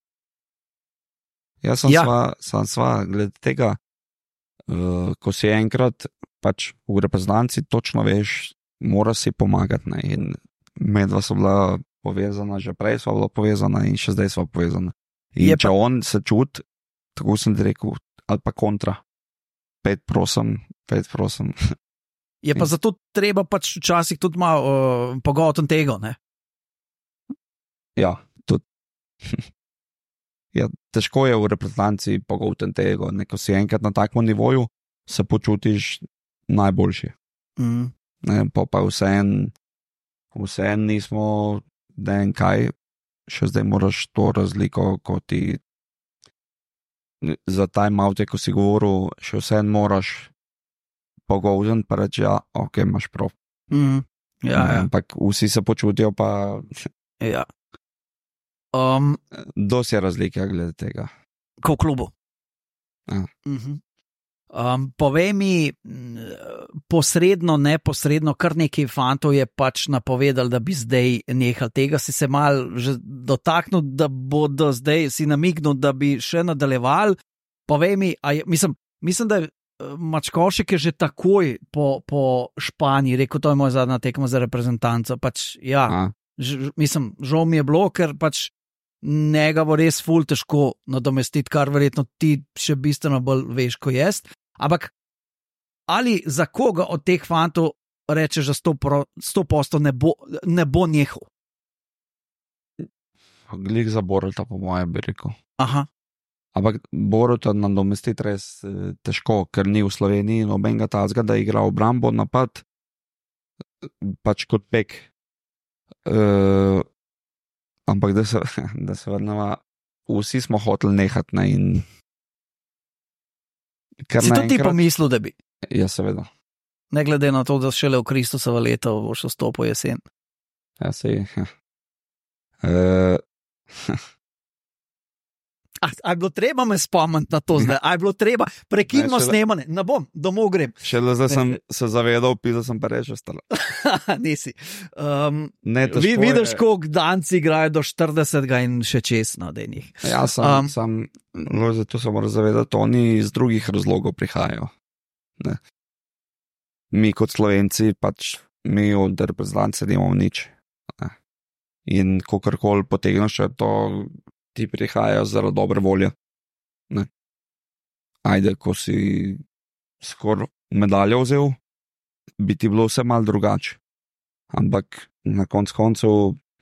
Jaz sem, Ja. ja. sva, sem sva, glede tega, uh, ko si enkrat pač v reprezentanci, točno veš, mora si pomagati. Ne? In medva so bila povezana, že prej sva bila povezana in še zdaj sva povezana. In Je če pa- on se čut, tako sem ti rekel, ali pa kontra, pet prosim, pet prosim. je pa In- zato treba pač včasih tudi malo uh, pogovoriti tega, ne? Ja, tudi. Ja, težko je v reprezentanci pogolten tega, ko si enkrat na takem nivoju, se počutiš najboljši. Mm. Ne, pa pa vseen, vseen nismo, da en kaj, še zdaj moraš to razliko, ko ti za time-out, ko si govoril, še vseen moraš pogolten, pa reči, ja, ok, imaš prav. Mm. Ja, ja, Ampak vsi se počutijo, pa ja. Um, dosti je razlike glede tega. Ko v klubu. Ja. Uh-huh. Um, povej mi, m, posredno, neposredno, kar nekaj fantov je pač napovedal, da bi zdaj nehal. Tega si se mal že dotaknil, da bodo zdaj si namignil, da bi še nadaljeval. Povej mi, a je, mislim, mislim, da je eh, Mačkošek je že takoj po, po Španiji rekel, to je moja zadnja tekma za reprezentanco. Pač, ja, A, ž, mislim, žal mi je bilo, ker pač njega bo res ful težko nadomestiti, kar verjetno ti še bistveno bolj veš, ko jaz. Ampak ali za koga od teh fantov rečeš, da sto posto ne bo, ne bo nehal? glih za Borota, po mojem, bi rekel. Aha, Ampak Borota nadomestiti res eh, težko, ker ni v Sloveniji nobenega tazga, da igra obrambo, napad, pač kot pek. Uh, ampak da se, da se vrnemo, vsi smo hoteli nehati. Ne, in kar si tudi ti naenkrat- pomislil, da bi, Ja, seveda. ne glede na to, da šele v Kristusovo leto boš vstopil jesen. Ja, sej. Uh, A, a je bilo treba me spomniti na to zdaj? A je bilo treba? Prekinimo Ne, šele- snemanje. Ne bom, domov grem. Šele zdaj sem se zavedal, pisal sem pa reči ostalo. Nisi. Um, Ne, težko vi vidiš, je- koliko danci igrajo do štiridesetega in še čez na denih. Ja, sem, Um, um, sem, no, zato se moram zavedati, oni iz drugih razlogov prihajajo. Ne. Mi kot Slovenci, pač mi od reprezentance nimamo nič. Ne. In kakorkoli potegneš, je to ti prihajajo zaradi dobre volje. Ne. Ajde, ko si skoraj medaljo vzel, bi ti bilo vse mal drugače. Ampak na koncu koncev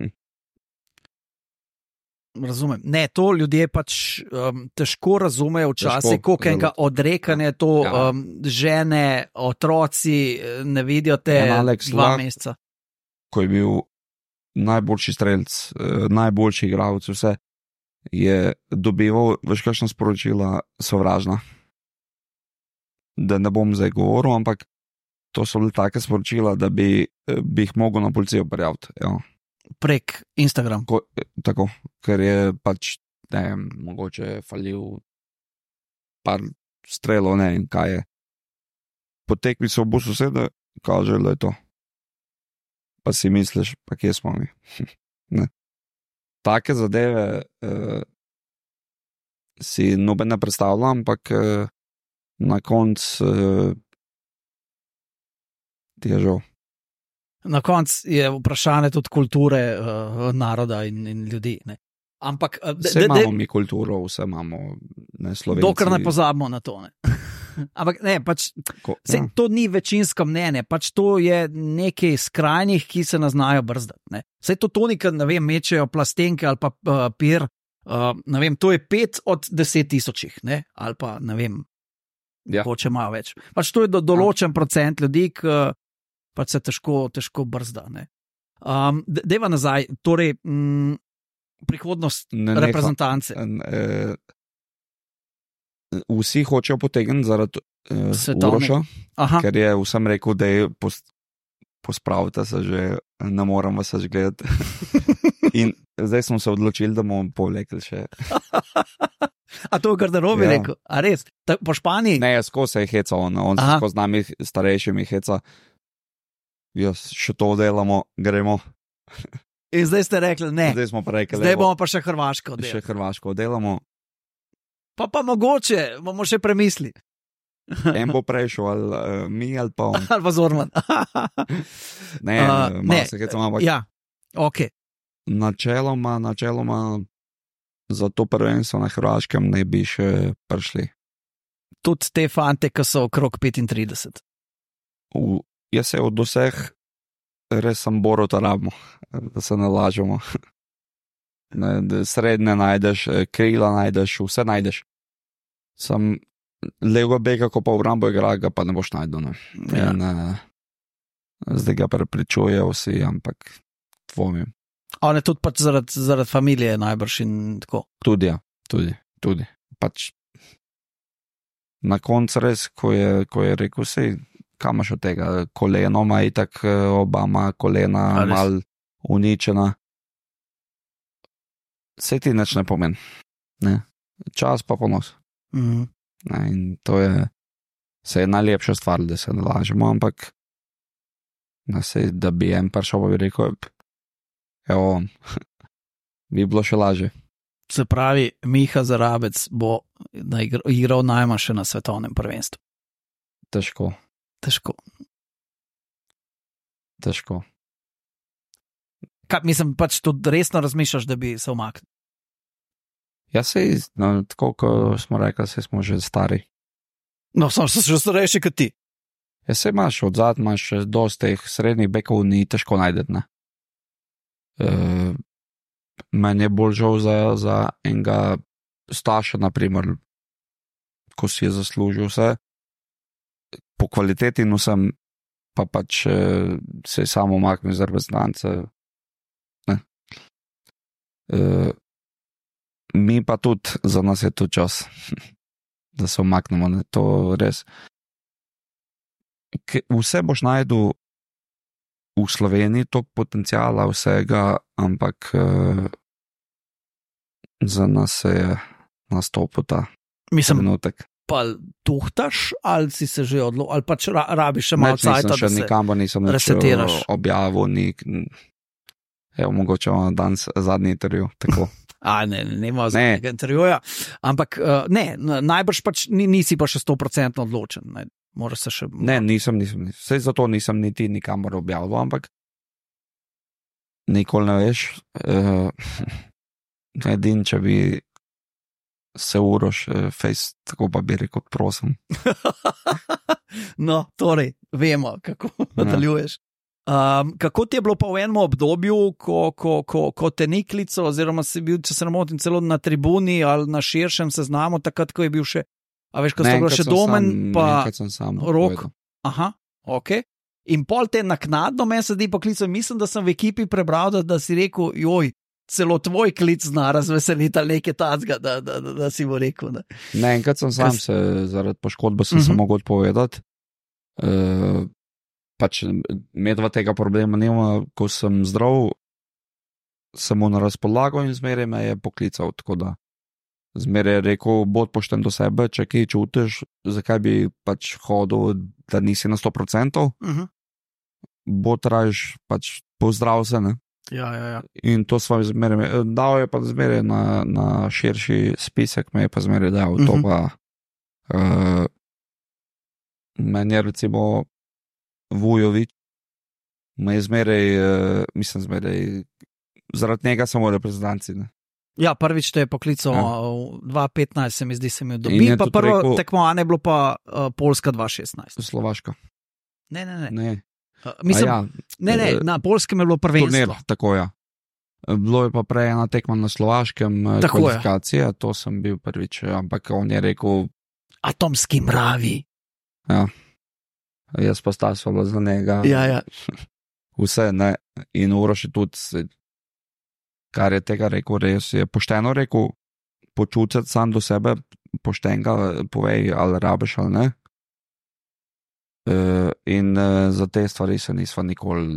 Razumem. Ne, to ljudje pač um, težko razumejo včasih, Težko, koliko enega zelo. odrekanja je to, Ja. um, žene, otroci eh, ne vidijo te En Alex dva Lah- meseca. ko je bil najboljši strelec, eh, najboljši igralec, vse, je dobival več kakšna sporočila sovražna. Da ne bom zdaj govoril, ampak to so bile take sporočila, da bi, eh, bi jih mogel na policijo prijaviti. Ja. Prek Instagram. Ko, eh, tako, ker je pač, ne vem, mogoče falil par strelov, ne vem kaj je. Potekli so v busu sede kaže, da je to. Pa si misliš, pa kje smo mi. Ne. Take zadeve uh, si noben ne predstavlja, ampak uh, na koncu uh, ti je žal. Na koncu je vprašanje tudi kulture uh, naroda in, in ljudi. Ne. Ampak, uh, vse de, imamo de, mi kulturo, vse imamo ne Slovenci. dokler ne pozabimo na to. Ne. Ampak ne, pač, Ko, sej, ja. to ni večinsko mnenje, pač to je nekaj skrajnih, ki se ne znajo brzdati. Vse to tonika, ne vem, mečejo plastenke ali pa uh, pir, uh, ne vem, to je pet od deset tisočih, ne? Ali pa ne vem, Ja. hoče malo več. Pač to je do, določen procent ljudi, ki pač se težko, težko brzda. Ne? Um, de, deva nazaj, torej m, prihodnost Ne neha. reprezentance. Eh, Vsi hočejo potegniti zaradi uh, Svetovne- Uroša, Aha, ker je vsem rekel, da je pos, pospravite se že, ne moram vas več gledati. In zdaj smo se odločili, da bomo povlekli še. a to v garderobi Ja. rekel, a res? Ta, po Španiji? Ne, skozi se je heca, on, on se Aha. skozi nami starejšimi heca. Jaz še to delamo, gremo. In zdaj ste rekli, ne, zdaj, Zdaj smo pa rekli, zdaj evo, bomo pa še Hrvaško še delali. Hrvaško delamo. Pa pa mogoče, bomo še premislili. En bo prejšel, ali uh, mi, ali pa on. Ali pa Zorman. Ne, Uh, uh, ne, malo se hecamo, ampak Ja, ok. načeloma, načeloma za to prvenstvo na Hrvaškem ne bi še prišli. Tudi te fante, ki so okrog petintrideset. V, jaz se od vseh res sem Borota rabimo, da se ne lažemo. Ne, da srednje najdeš, krila najdeš, vse najdeš. Sam levo bega, ko pa obrambo igra, ga pa ne boš najdel. Ne. Ja. In, uh, zdaj ga prepričujejo vsi, ampak dvomim. On je tudi pač zaradi, zaradi familije najbrž in tako. Tudi, ja, tudi, tudi. Pač na koncu res, ko je, ko je rekel, sej, kam imaš od tega, koleno ima itak, eh, Obama, kolena A res? mal uničena. Sej ti nič ne pomeni. Ne. Čas pa ponos. Mhm. Ne, in to je, se je najlepša stvar, da se ne lažemo, ampak ne, sej, da bi en prišel, pa bi rekel, evo on, bi bilo še lažje. Se pravi, Miha Zarabec bo naigr- igral najmanj še na svetovnem prvenstvu. Težko, Težko. težko. Kaj, mislim, pač tudi resno razmišljaš, da bi se umaknil. Ja, sej, no, tako kot smo rekli, sej smo že stari. No, sem še starejši kot ti. Ja, sej imaš od zad, imaš dosti teh srednjih bekov, ni težko najdeti, ne. E, meni je bolj žal za, za enega Staša, naprimer, ko si je zaslužil vse, po kvaliteti in vsem, pa pač e, se je samo umaknil z reprezentance. Ne. E, mi pa tudi, za nas je to čas, da se umaknemo, ne, to res. Ke, vse boš najdel v Sloveniji, toliko potencijala vsega, ampak uh, za nas se je nastopil ta Mislim, trenutek. pa tuhtaš, ali si se že odločil, ali pač ra, rabiš še malo Nič nisem cajta, še da se... nikamor nisem nič resetiraš. eh, objavil, nik, evo, mogoče imamo danes zadnji intervju, tako. A, ne, ne, ne imamo Ne. zadnjega intervjuja, ampak uh, ne, n- najbrž pač ni, nisi pa še sto procentno odločen. Ne. Moraš se še... Ne, nisem, nisem, nisem. Sej zato nisem niti nikamor objavil, ampak nikoli ne veš. Uh, edin, če bi se Uroš, uh, face, tako pa bi rekel, prosim. No, torej, vemo, kako nadaljuješ. Um, kako ti je bilo pa v enem obdobju, ko, ko, ko, ko te ni klical, oziroma si bil, če se ne motim, celo na tribuni ali na širšem seznamu, takrat, ko je bil še, a veš, ko so bila še Domen, pa Enkrat sem sam Rok. povedal. Aha, ok. In pol te naknadno meni se zdi poklical, mislim, da sem v ekipi prebral, da, da si rekel, joj, celo tvoj klic zna razveseliti ali nekaj tacga, da, da, da, da si bo rekel. Ne. Ne, enkrat sem sam Kas- se zaradi poškodbe sem Mhm. se mogel povedati. Uh, pač medva tega problema nima, ko sem zdrav, sem mu na razpolago in zmeraj me je poklical, tako da zmeraj je rekel, bod pošten do sebe, če kaj čutiš, zakaj bi pač hodil, da nisi na sto procentov, Uh -huh. bo traž pač pozdrav se, ne. Ja, ja, ja. In to smo zmeraj, dal je pa zmeraj na, na širši spisek, me je pa zmeraj dal, uh-huh. to pa uh, meni je recimo Vujović, me je zmeraj, uh, mislim zmeraj, zaradi njega sem v reprezentanci, ne. Ja, prvič te je poklical ja. dva petnajst, se mi zdi, se mi dobil, pa prvo rekel, tekmovanje je bilo pa uh, Poljska dva šestnajst. Slovaška. Ne, ne, ne. Ne. Uh, mislim, ja, ne, ne, na Poljskem je bilo prvenstvo. Turnir, tako ja. Bilo je pa prej ena tekma na Slovaškem, tako kvalifikacija, je. To sem bil prvič, ampak on je rekel... Atomski mravi. Ja, jaz pa stasvala za njega. Ja, ja. Vse, ne, in Uroš je tudi... Kar je tega rekel, res je pošteno rekel, počutiti sam do sebe, poštenga, povej, ali rabiš ali ne. E, in e, za te stvari se nisva nikoli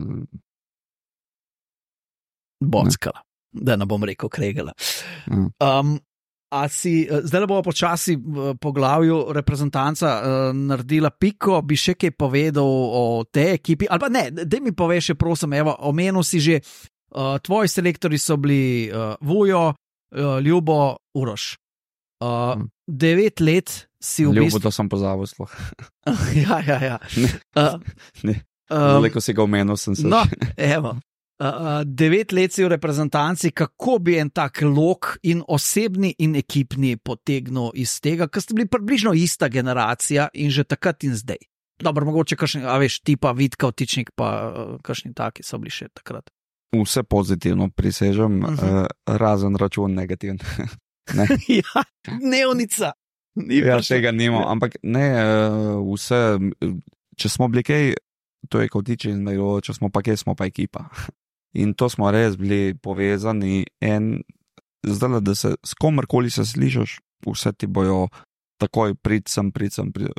bockala, da ne bom rekel kregala. Mm. Um, a si, zdaj bomo počasi po glavju reprezentanca uh, naredila piko, bi še kaj povedal o tej ekipi, ali pa ne, da mi poveš še prosim, evo, omenil si že, Uh, tvoji selektori so bili uh, Vujo, uh, Ljubo, Uroš. Uh, hmm. Devet let si v Ljubo, bistvu... to sem pozabil sploh. ja, ja, ja. Ne, uh, ne. Um, Veliko si ga omenil, sem se. No, evo. Uh, uh, devet let si v reprezentanci, kako bi en tak lok in osebni in ekipni potegnil iz tega, ker ste bili približno ista generacija in že takrat in zdaj. Dobro, mogoče kakšni, a veš, tipa Vitka, Vtičnik, pa uh, kakšni taki so bili še takrat. Vse pozitivno prisežem, uh-huh. uh, razen račun negativen. ne. ja, dnevnica. Ni ja, tega nima, ampak ne, uh, vse, če smo bili kaj, to je kot tiče, če smo pa kaj, smo pa ekipa. In to smo res bili povezani en, zdaj, da se s komarkoli se slišaš, vse ti bojo takoj prid sem, prid sem, prid.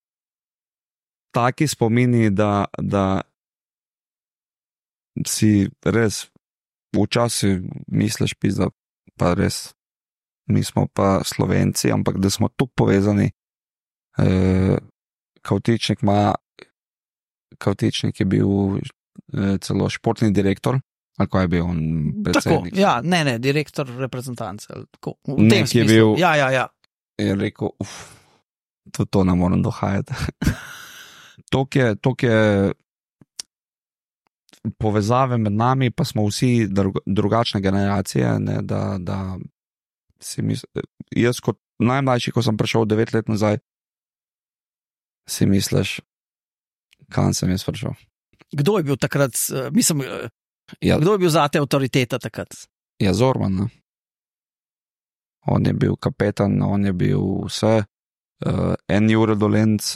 Taki spomini, da, da si res včasih misliš, pizda, pa res, mi smo pa Slovenci, ampak da smo tukaj povezani. E, Kavtičnik ima, Kavtičnik je bil e, celo športni direktor, ali ko je bil on predsednik? Tako, ja, ne, ne, direktor reprezentance. V tem smislu. Je bil, ja, ja, ja. Je rekel, uf, to, to ne moram dohajati. Tok je, tok je povezave med nami, pa smo vsi drugačne generacije, ne, da, da si misl... jaz kot najmlajši, ko sem prišel devet let nazaj, si misliš, kam sem jaz prišel. Kdo je bil takrat, mislim, ja, kdo je bil zate avtoriteta takrat? Ja, Zorman, ne. On je bil kapetan, on je bil vse, uh, en Jure Dolenc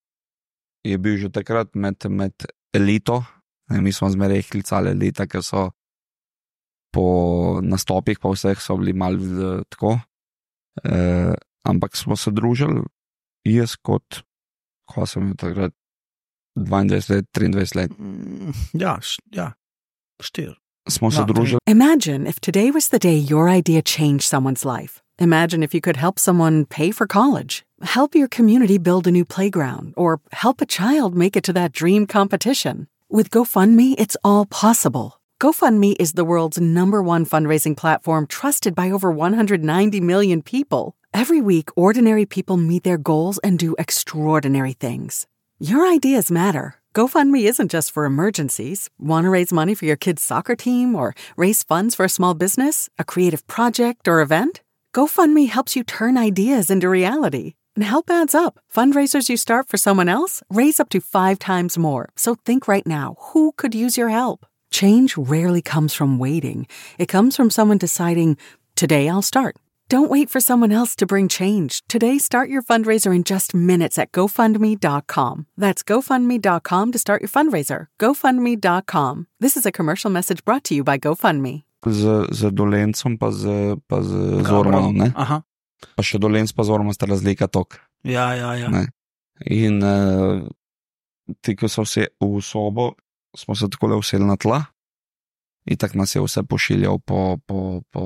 je bil že takrat med, med elito. Mi smo zmeraj klicali elita, ker so po nastopih pa vseh so bili malo tako. E, ampak smo se družili, jaz kot, ko sem takrat dvaindvajset let, triindvajset let. Ja, ja, štir. Smo se družili. Imagine if today was the day your idea changed someone's life. Imagine if you could help someone pay for college, help your community build a new playground, or help a child make it to that dream competition. With GoFundMe, it's all possible. GoFundMe is the world's number one fundraising platform trusted by over one hundred ninety million people. Every week, ordinary people meet their goals and do extraordinary things. Your ideas matter. GoFundMe isn't just for emergencies. Want to raise money for your kid's soccer team or raise funds for a small business, a creative project, or event? GoFundMe helps you turn ideas into reality. And help adds up. Fundraisers you start for someone else raise up to five times more. So think right now, who could use your help? Change rarely comes from waiting. It comes from someone deciding, today I'll start. Don't wait for someone else to bring change. Today, start your fundraiser in just minutes at GoFundMe dot com. That's GoFundMe dot com to start your fundraiser. GoFundMe dot com. This is a commercial message brought to you by GoFundMe. Z, z Dolencom pa z, pa z Zormanom, ne? Aha. Pa še Dolenc pa Zorman sta razlika tok. Ja, ja, ja. Ne? In uh, ti, ko so vse v sobo, smo se takole useli na tla in tak nas je vse pošiljal po, po, po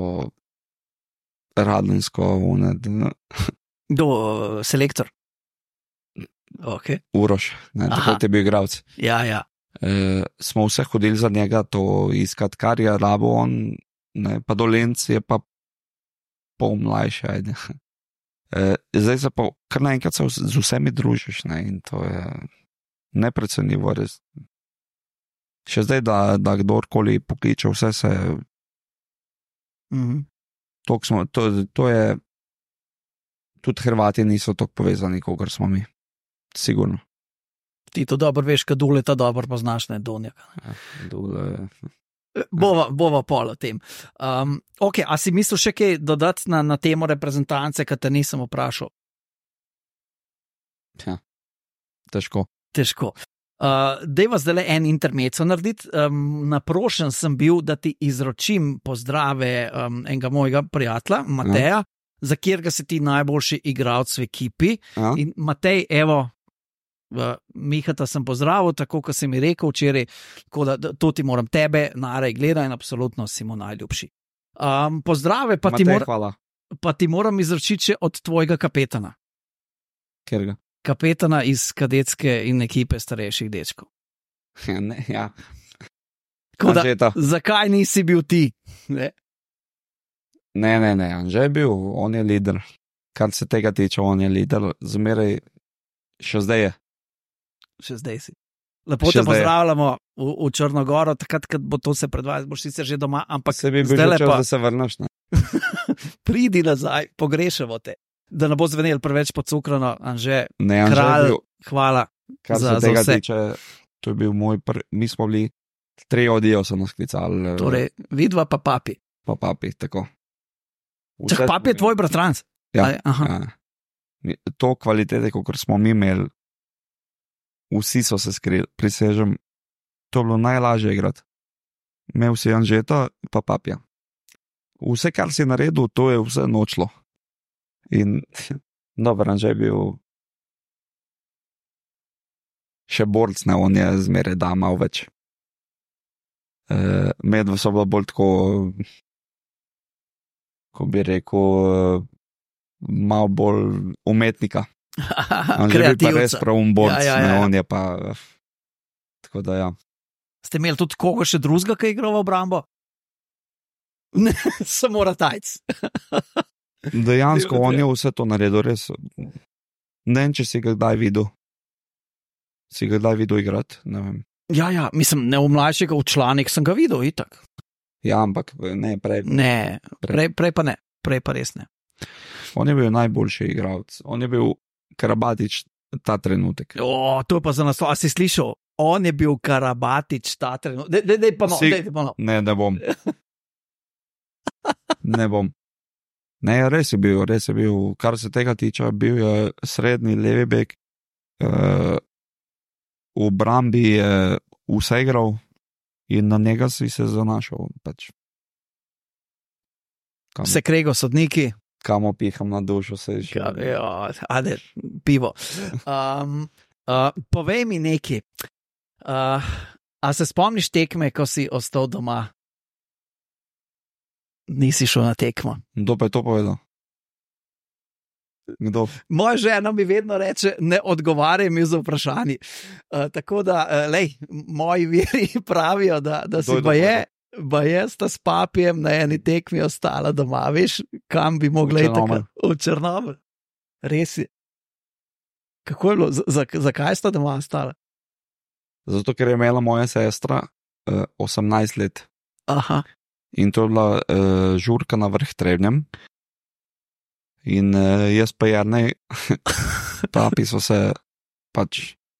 Radensko. Do selektor? Okay. Uroš, ne, tako je bil igralec. Ja, ja. Uh, smo vse hodili za njega to iskat, kar je rabo on, ne, pa Dolenc je pa pol mlajši, ajde. Uh, zdaj se pa kar naenkrat se z vsemi družiš, ne, in to je neprecenljivo, res. Še zdaj, da, da kdorkoli pokliče, vse se... Mhm. Smo, to, to je... Tudi Hrvati niso tako povezani, kogar smo mi. Sigurno. Ti to dobro veš, kad Duleta dobro poznaš, ne, Donjaka. Ja, Dule... Bova, bova pol o tem. Um, ok, a si mislil še kaj dodati na, na temo reprezentance, kad te nisem vprašal? Ja, težko. Težko. Uh, Dejva zdaj le en intermezzo narediti. Um, naprošen sem bil, da ti izročim pozdrave um, enega mojega prijatelja, Mateja, ja. Za kjer ga si ti najboljši igralec v ekipi. Ja. In Matej, evo, uh, Mihata sem pozdravil, tako kot si mi rekel včeraj, tako da to ti moram tebe, naraj gleda in absolutno si mu najljubši. Um, pozdrave pa ti, mor pa ti moram izročiti še od tvojega kapetana. Ker ga? Kapetana iz kadetske in ekipe starejših dečkov. Ja, ne, ja. Da, zakaj nisi bil ti? Ne, ne, ne, ne. Anže je bil, on je lider. Kar se tega tiče, on je lider. Zmeraj, še zdaj je. Še zdaj si. Lepo te pozdravljamo v, v Črnogoro, takrat, kad bo to se predvajati, boš sicer že doma, ampak se bi bil že čas, da se vrneš. Pridi nazaj, pogrešamo te. Da ne bo zvenel preveč pocukrano, Anže, ne, Anže kralj, bil, hvala kar za, se tega za vse. Tiče, to je bil moj prvi, mi smo bili tri odijo, so nas klicali. Torej, vidva pa papi. Pa papi, tako. Čak, papi je tvoj bratranc? Ja, ja. To kvalitete, kot smo mi imeli, vsi so se skrili, prisežem, to je bilo najlažje igrati. Imel si Anžeta, pa papja. Vse, kar si naredil, to je vse nočlo. In dobro, Anže je bil še borc, ne, on je zmeraj da malo več. E, medve so bila bolj tako, ko bi rekel, malo bolj umetnika. Anže je bil pa res pravum borc, ja, ja, ja. Ne, on je pa, tako da ja. Ste imeli tudi koga še drugega, ki je igral v obrambo? Ne, samo Ratajc. Dejansko on je vse to naredil, res. Ne vem, če si ga kdaj videl. Si ga kdaj videl igrati, ne vem. Ja, ja, mislim, ne v mlajšega, v članek sem ga videl, itak. Ja, ampak ne, prej. Ne, prej, prej pa ne, prej pa res ne. On je bil najboljši igralec, on je bil Karabatič ta trenutek. O, to je pa za naslov, a si slišal? On je bil Karabatič ta trenutek. Dej, dej, dej pa no, si... dej pa no. Ne, ne bom. Ne bom. Ne, res je bil, res je bil, kar se tega tiče, bil je srednji levi bek, uh, v obrambi je vse igral in na njega si se zanašal. Pač. Vse krego sodniki. Kamo piham na dušo, se že. Ja, ja, ade, pivo. Um, uh, povej mi nekaj. Uh, a se spomniš tekme, ko si ostal doma? Nisi šel na tekmo. Kdo pa je to povedal? Kdo? Moja žena mi vedno reče, ne odgovarjaj mi za vprašanje. Uh, tako da, uh, lej, moji viri pravijo, da, da si pa je, pa je sta s papijem na eni tekmi ostala doma. Veš, kam bi mogla iti takrat? V Črnomelj. Res je. Kako je bilo? Z, za, zakaj sta doma ostala? Zato, ker je imela moja sestra uh, osemnajst let. Aha. In to je bila uh, žurka na vrh Trebnjem. In uh, jaz pa Jernej, papi so se pač...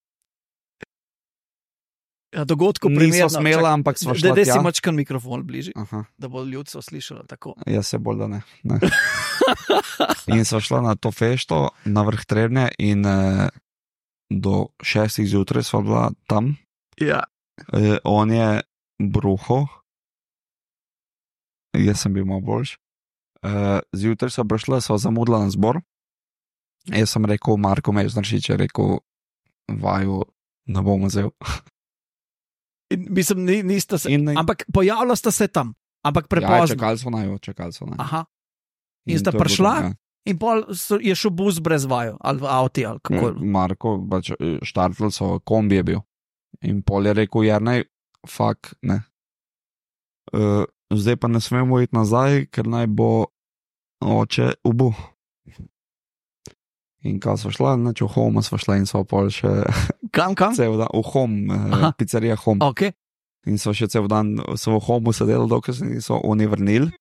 Ja, dogodku primerno. Niso smela, čak, ampak smo šla tja. Da si mačkan mikrofon bliži, aha, da bo ljudstvo slišalo tako. Jaz se bolj da ne. ne. In so šla na to fešto na vrh Trebnje in uh, do šestih zjutraj sva bila tam. Ja. Uh, on je bruho. Jaz sem bil malo boljš. Uh, zjutraj so prišla, so zamudila na zbor. Jaz sem rekel, Marko Mežnaršič je rekel, vaju ne bom vzel. In, mislim, ni, nista se, in, ampak pojavila sta se tam, ampak prepozno. Ja, čakali so naj, čakali so naj. Aha. In, in sta prišla ja. In pol so, je šel bus brez vaju, ali v avti, ali kako. Marko, pač štartl so, kombi je bil. In pol je rekel, Jernej, fak, ne. Uh, zdaj pa ne smemo iti nazaj, ker naj bo oče ubu. In kaj sva šla, neč v Home sva šla in sva pol še Kam, kam? cel dan, v Home, uh, pizzerija Home. Ok. In sva še cel dan sva v Home sedela, dokaj se niso oni vrnili,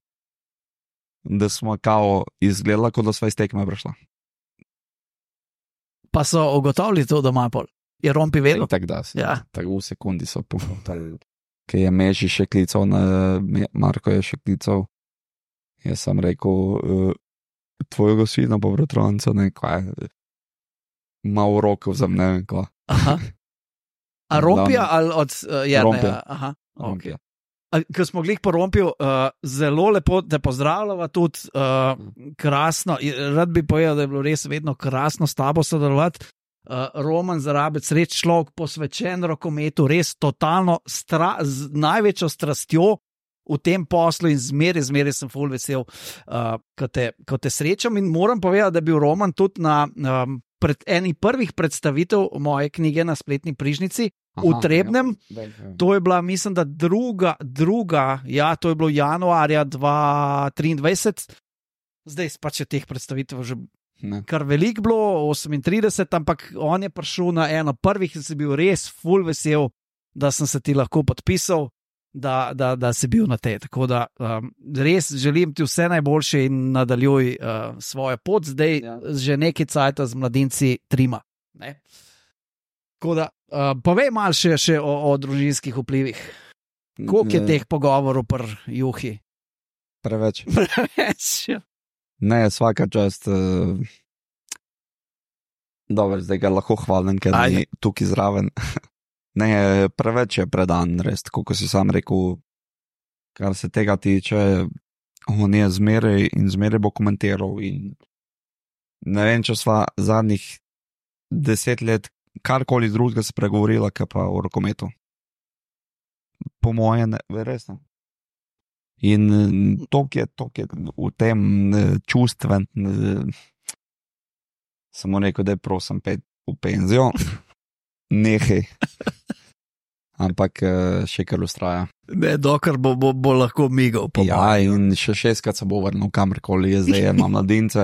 da smo kao izgledala, kot da sva iz tekme prišla. Pa so ugotovili to doma pol. Je Rompi vedel? Tak da, Ja. tako v sekundi so pogotali. Ker je Meži še klical, na, Marko je še klical. Jaz sem rekel, uh, tvojega sina pa bratranca, ne, kaj, malo rokov za mne, kaj. Aha. A Rompija ali od uh, Jerneja? Rompija. Aha, ok. Rompija. Ko smo glih po Rompiju, uh, zelo lepo te pozdravljava tudi, uh, krasno, rad bi povedal, da je bilo res vedno krasno s tabo sodelovati. Uh, Roman Zarabec, res človek posvečen rokometu, res totalno stra, z največjo strastjo v tem poslu in zmeraj, zmeraj sem ful vesel, uh, ko, te, ko te srečam in moram povedati, da je bil Roman tudi na um, pred eni prvih predstavitev moje knjige na spletni prižnici v Trebnem. Ja, ja. To je bila, mislim, da druga, druga, ja, to je bilo januarja dva tisoč triindvajset, zdaj pa če teh predstavitev že Ne. kar veliko bilo, osemintrideset, ampak on je prišel na eno prvih in si bil res ful vesel, da sem se ti lahko podpisal, da, da, da si bil na tej. Tako da um, res želim ti vse najboljše in nadaljuj uh, svojo pot, zdaj Ja. že nekaj cajta z mladinci trima. Ne? Tako da, uh, povej malo še, še o, o družinskih vplivih. Koliko je Ne, teh pogovorov pri Juhi? Preveč. Preveč. Ne, svaka čast. Uh, Dobro, zdaj ga lahko hvalim, ker Ajde. ni tukaj zraven. Ne, preveč je predan, res, tako kot si sam rekel, kar se tega tiče, on je zmeraj in zmeraj bo komentiral in ne vem, če sva zadnjih deset let karkoli drugega se pregovorila, kaj pa o rokometu. Po moje ne, res ne. In tok je, tok je v tem eh, čustven, eh, samo rekel, da je prosim pet v penzijo, nehaj. Ampak eh, še kar ustraja. Ne, dokler bo, bo, bo lahko migal. po Ja, mojem. in še šestkrat se bo vrnil kamorkoli, jaz zdaj imam mladince.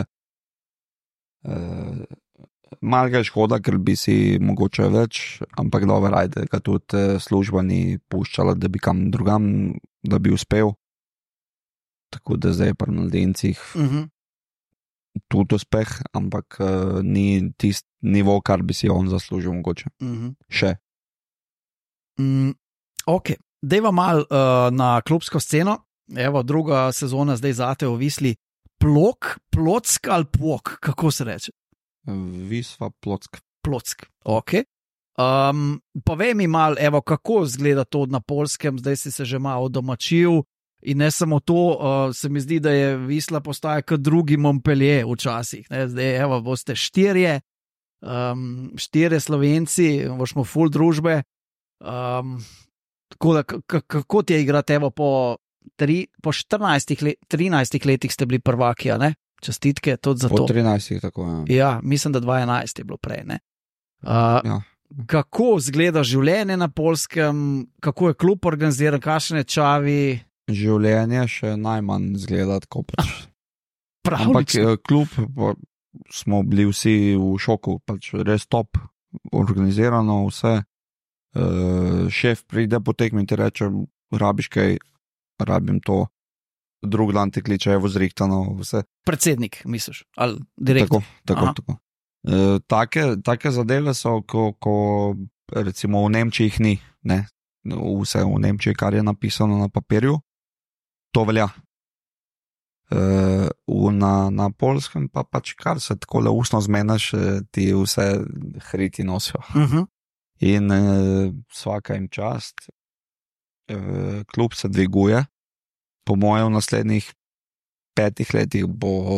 Uh, Mal ga je škoda, ker bi si mogoče več, ampak dobro, ajde, ga tudi eh, služba ni puščala, da bi kam drugam, da bi uspel. Tako da zdaj je pri mladincih Mhm. tudi uspeh, ampak uh, ni tisti nivo, kar bi si on zaslužil mogoče. Mhm. Še. Mm, ok, dejva mal uh, na klubsko sceno. Evo, druga sezona zdaj zate v Visli. Plok, plock ali pok, kako se reče? Visva Plock. Plock, ok. Um, povej mi mal, evo, kako izgleda to na Poljskem, zdaj si se že malo domačil. In ne samo to, uh, se mi zdi, da je Visla postaja kot drugi Montpellier včasih. Ne? Zdaj, evo, boste štirje, um, štirje Slovenci, bomo full družbe. Um, tako da, kako ti je igrati, evo, po, tri, po štirinajstih, let, trinajstih letih ste bili prvaki, a ne? Čestitke tudi za Po to. trinajstih, tako je. Ja, mislim, da dva tisoč enajst je bilo prej, ne? Uh, Ja. Kako izgleda življenje na Poljskem, kako je klub organiziran, kakšne čavi? Življenje še najmanj zgleda tako pač. Ampak Pravlično. eh, klub pa smo bili vsi v šoku, pač res top, organizirano vse. Uh, šef pride po tekmi in ti reče, rabiš kaj, rabim to. Drug dan ti kliče, evo zrihtano, vse. Predsednik, misliš? Ali direktor? Tako, tako, Aha. tako. Uh, take, take zadeve so, ko, ko recimo v Nemčiji jih ni, ne. Vse v Nemčiji, kar je napisano na papirju, to velja. Uh, v, na, na Poljskem pa pač kar se tako le ustno zmenaš, eh, ti vse hriti nosijo. Uh-huh. In uh, vsaka jim čast, uh, klub se dviguje, po mojem v naslednjih petih letih bo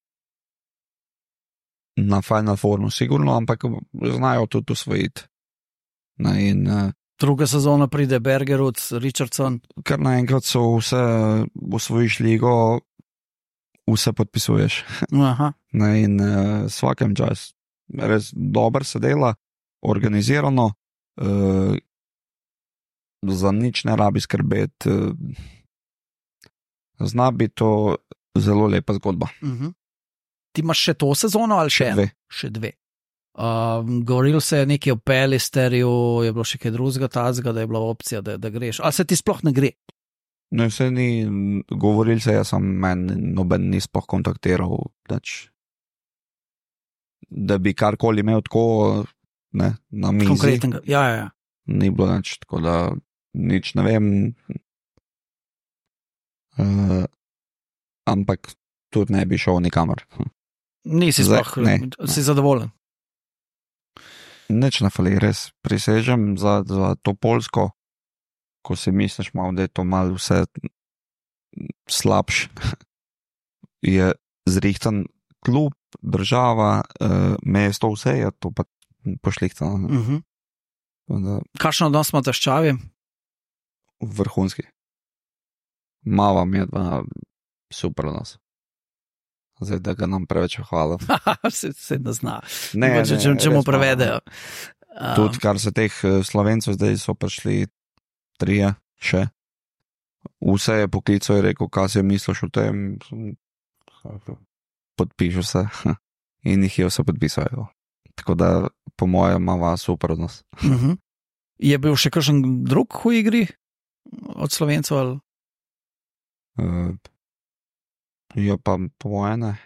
na Final Fouru sigurno, ampak znajo tudi usvojiti. Ne, in uh, Druga sezona pride Bergerud, Richardson. kar naenkrat so vse, osvojiš ligo, vse podpisuješ. Aha. Ne, in uh, vsakem čas res dobro se dela, organizirano, Uh, za nič ne rabi skrbeti. Uh, zna biti to zelo lepa zgodba. Uh-huh. Ti imaš še to sezono ali še dve? Še dve. Uh, govoril se je nekaj o Pelisterju, je bilo še kaj drugega tazga, da je bila opcija, da, da greš. Ali se ti sploh ne gre? No, vse ni, govoril se je, sem meni noben ni sploh kontaktiral, dač, da bi karkoli imel tako, ne, na mizi. Konkretnega, ja, ja, ja. Ni bilo nič, tako da nič ne vem. Uh, ampak tudi ne bi šel nikamor. Nisi Zdaj, sploh, ne, si zadovoljen? Nič ne fali, res prisežem za, za to Poljsko, ko si misliš malo, da je to malo vse slabš, je zrihtan klub, država, uh, mesto, vse je to pa pošlihtano. Uh-huh. Da, kakšen odnos ima taščavi? vrhunski. Mava mi je dva super odnos. Zdaj, da ga nam preveč hvala. se, se ne zna. Ne, ne, če, če, če mu prevedejo. Um, tudi kar se teh Slovencev, zdaj so prišli trije še. Vse je poklical in rekel, kaj si misliš o tem. Podpišu se. In jih je vse podpisajo. Tako da, po mojem, ima super odnos. Uh-huh. Je bil še kakšen drug v igri od Slovencev? Ali? Uh, je pa po mojem ne.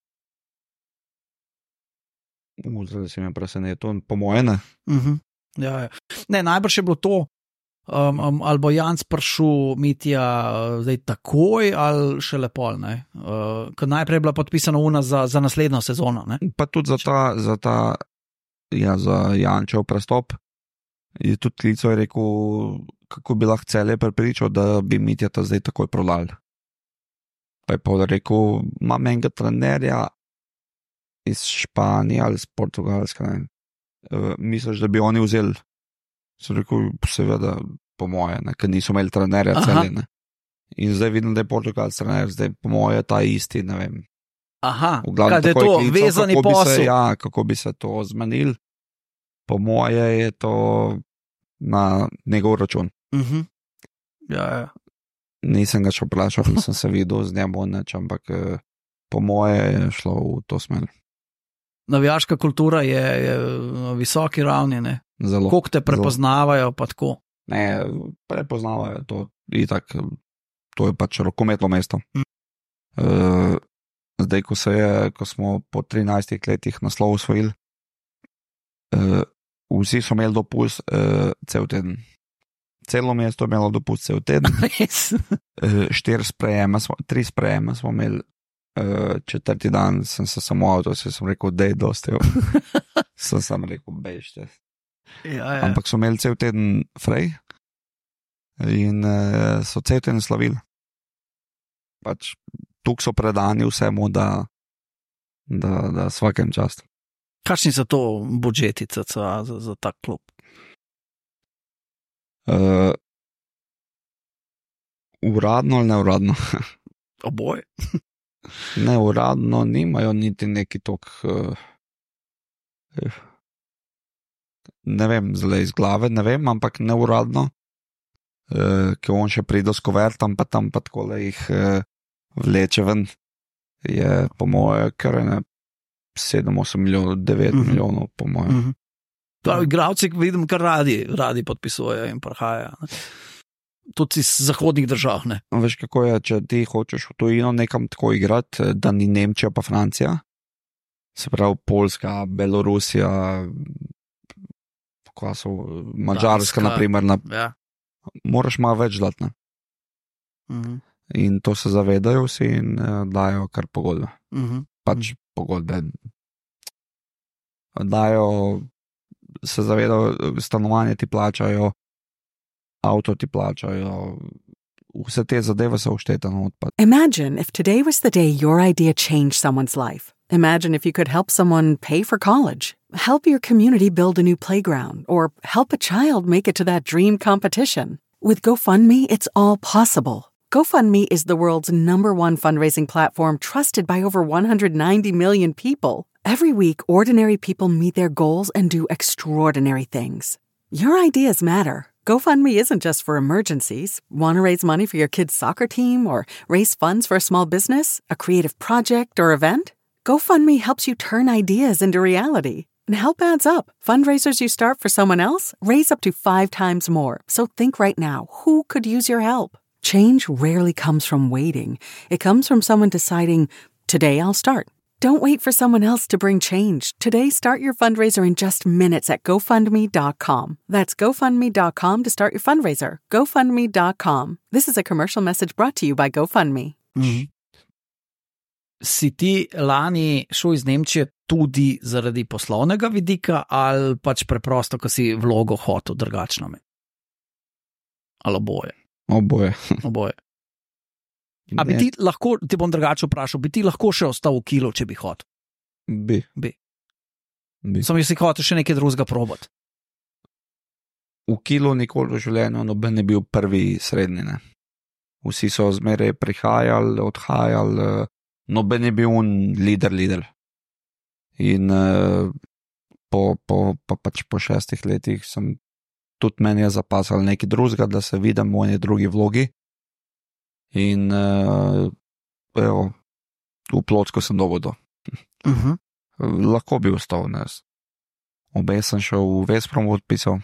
Zdaj si me presenetil, po mojem ne. Uh-huh. Ja, ja. Ne, najbrž je bilo to, um, um, ali bo Jan sprašil Mitja zdaj takoj, ali še lepo, ne? Uh, ker najprej je bila podpisana una za, za naslednjo sezono, ne? Pa tudi za ta, za ta, ja, za Jančev prestop je tudi klico je rekel, kako bi lahko Celje prepričal, da bi Mitja ta zdaj takoj prodal. Pa je pa rekel, imam enega trenerja iz Španije ali iz Portugalske, ne. Uh, misliš, da bi oni vzeli? Sem rekel, seveda, po moje, ne, ker niso imeli trenerja Celje, ne. In zdaj vidim, da je Portugalski trener, zdaj po moje ta isti, ne vem. Aha, glavnem, kaj je to, klical, vezani kako posel. Bi se, ja, kako bi se to zmenil. Po moje je to na njegov račun. Uh-huh. Ja, ja. Nisem ga še vprašal, nisem se videl z njim, neč, ampak po moje je šlo v to smer. Navijaška kultura je, je na visoki ravni, ne? Zelo. Koliko te prepoznavajo, pa tako? Ne, prepoznavajo to, itak, to je pač rokometno mesto. Mm. Uh, zdaj, ko se je, ko smo po trinajstih letih naslov osvojili, uh, vsi so imeli dopust uh, cel teden. Celo mesto je imelo dopust cel teden. uh, štiri sprejeme, smo, tri sprejeme smo imeli, uh, četrti dan sem se samo avto, sem rekel, da je dosti. sem sam rekel, bežte. Ja, ja. Ampak so imeli cel teden frej in uh, so cel teden slavili. Pač tuk so predani vsemu, da, da, da svakem čast. Kakšni so to budžeti za, za, za tak klub? Uh, uradno ali neuradno? Oboje. Neuradno nimajo niti neki tok. Uh, ne vem, zle iz glave, ne vem, ampak neuradno, uh, ki on še pride s kovertam, pa tam pa takole jih uh, vleče ven, je po moje kar ne sedem, osem milijonov, devet uh-huh. milijonov, po moje. Uh-huh. To igravci vidim, kar radi, radi podpisujejo in prihajajo. Tudi iz zahodnih držav, ne. Veš, kako je, če ti hočeš v tujino nekam tako igrati, da ni Nemčija pa Francija, se pravi Poljska, Belorusija, kva so, Mađarska, na primer, na, ja. moraš malo več dati, ne. Uh-huh. In to se zavedajo vsi in uh, dajo kar pogodbe. Uh-huh. Pač pogodbe. Dajo, se zavedajo, stanovanje ti plačajo, avto ti plačajo, vse te zadeve so vštete na odpad. Imagine if today was the day your idea changed someone's life. Imagine if you could help someone pay for college, help your community build a new playground, or help a child make it to that dream competition. With GoFundMe, it's all possible. GoFundMe is the world's number one fundraising platform trusted by over one hundred ninety million people. Every week, ordinary people meet their goals and do extraordinary things. Your ideas matter. GoFundMe isn't just for emergencies. Want to raise money for your kid's soccer team or raise funds for a small business, a creative project, or event? GoFundMe helps you turn ideas into reality. And help adds up. Fundraisers you start for someone else raise up to five times more. So think right now, who could use your help? Change rarely comes from waiting. It comes from someone deciding, today I'll start. Don't wait for someone else to bring change. Today, start your fundraiser in just minutes at GoFundMe dot com. That's GoFundMe dot com to start your fundraiser. GoFundMe dot com. This is a commercial message brought to you by GoFundMe. Mm-hmm. Si ti lani šel iz Nemčije tudi zaradi poslovnega vidika ali pač preprosto, ko si vlogo hotel drugačno imeti? Ali oboje? Oboje. Oboje. A bi ti lahko, ti bom drugače vprašal, bi ti lahko še ostal v Kilu, če bi hotel? Bi. Bi. Bi. Sam si hotel še nekaj drugega probati. V Kilu nikoli v življenju noben je bil prvi srednji, ne. Vsi so zmeraj prihajali, odhajali, noben je bil un lider, lider. In po, po, pa pač po šestih letih sem tudi meni je zapasal nekaj drugega, da se vidim v eni drugi vlogi. In uh, evo, v Plocku sem dobil to. Uh-huh. Lahko bi ostal, ne. Obe sem šel v Veszprém odpisal.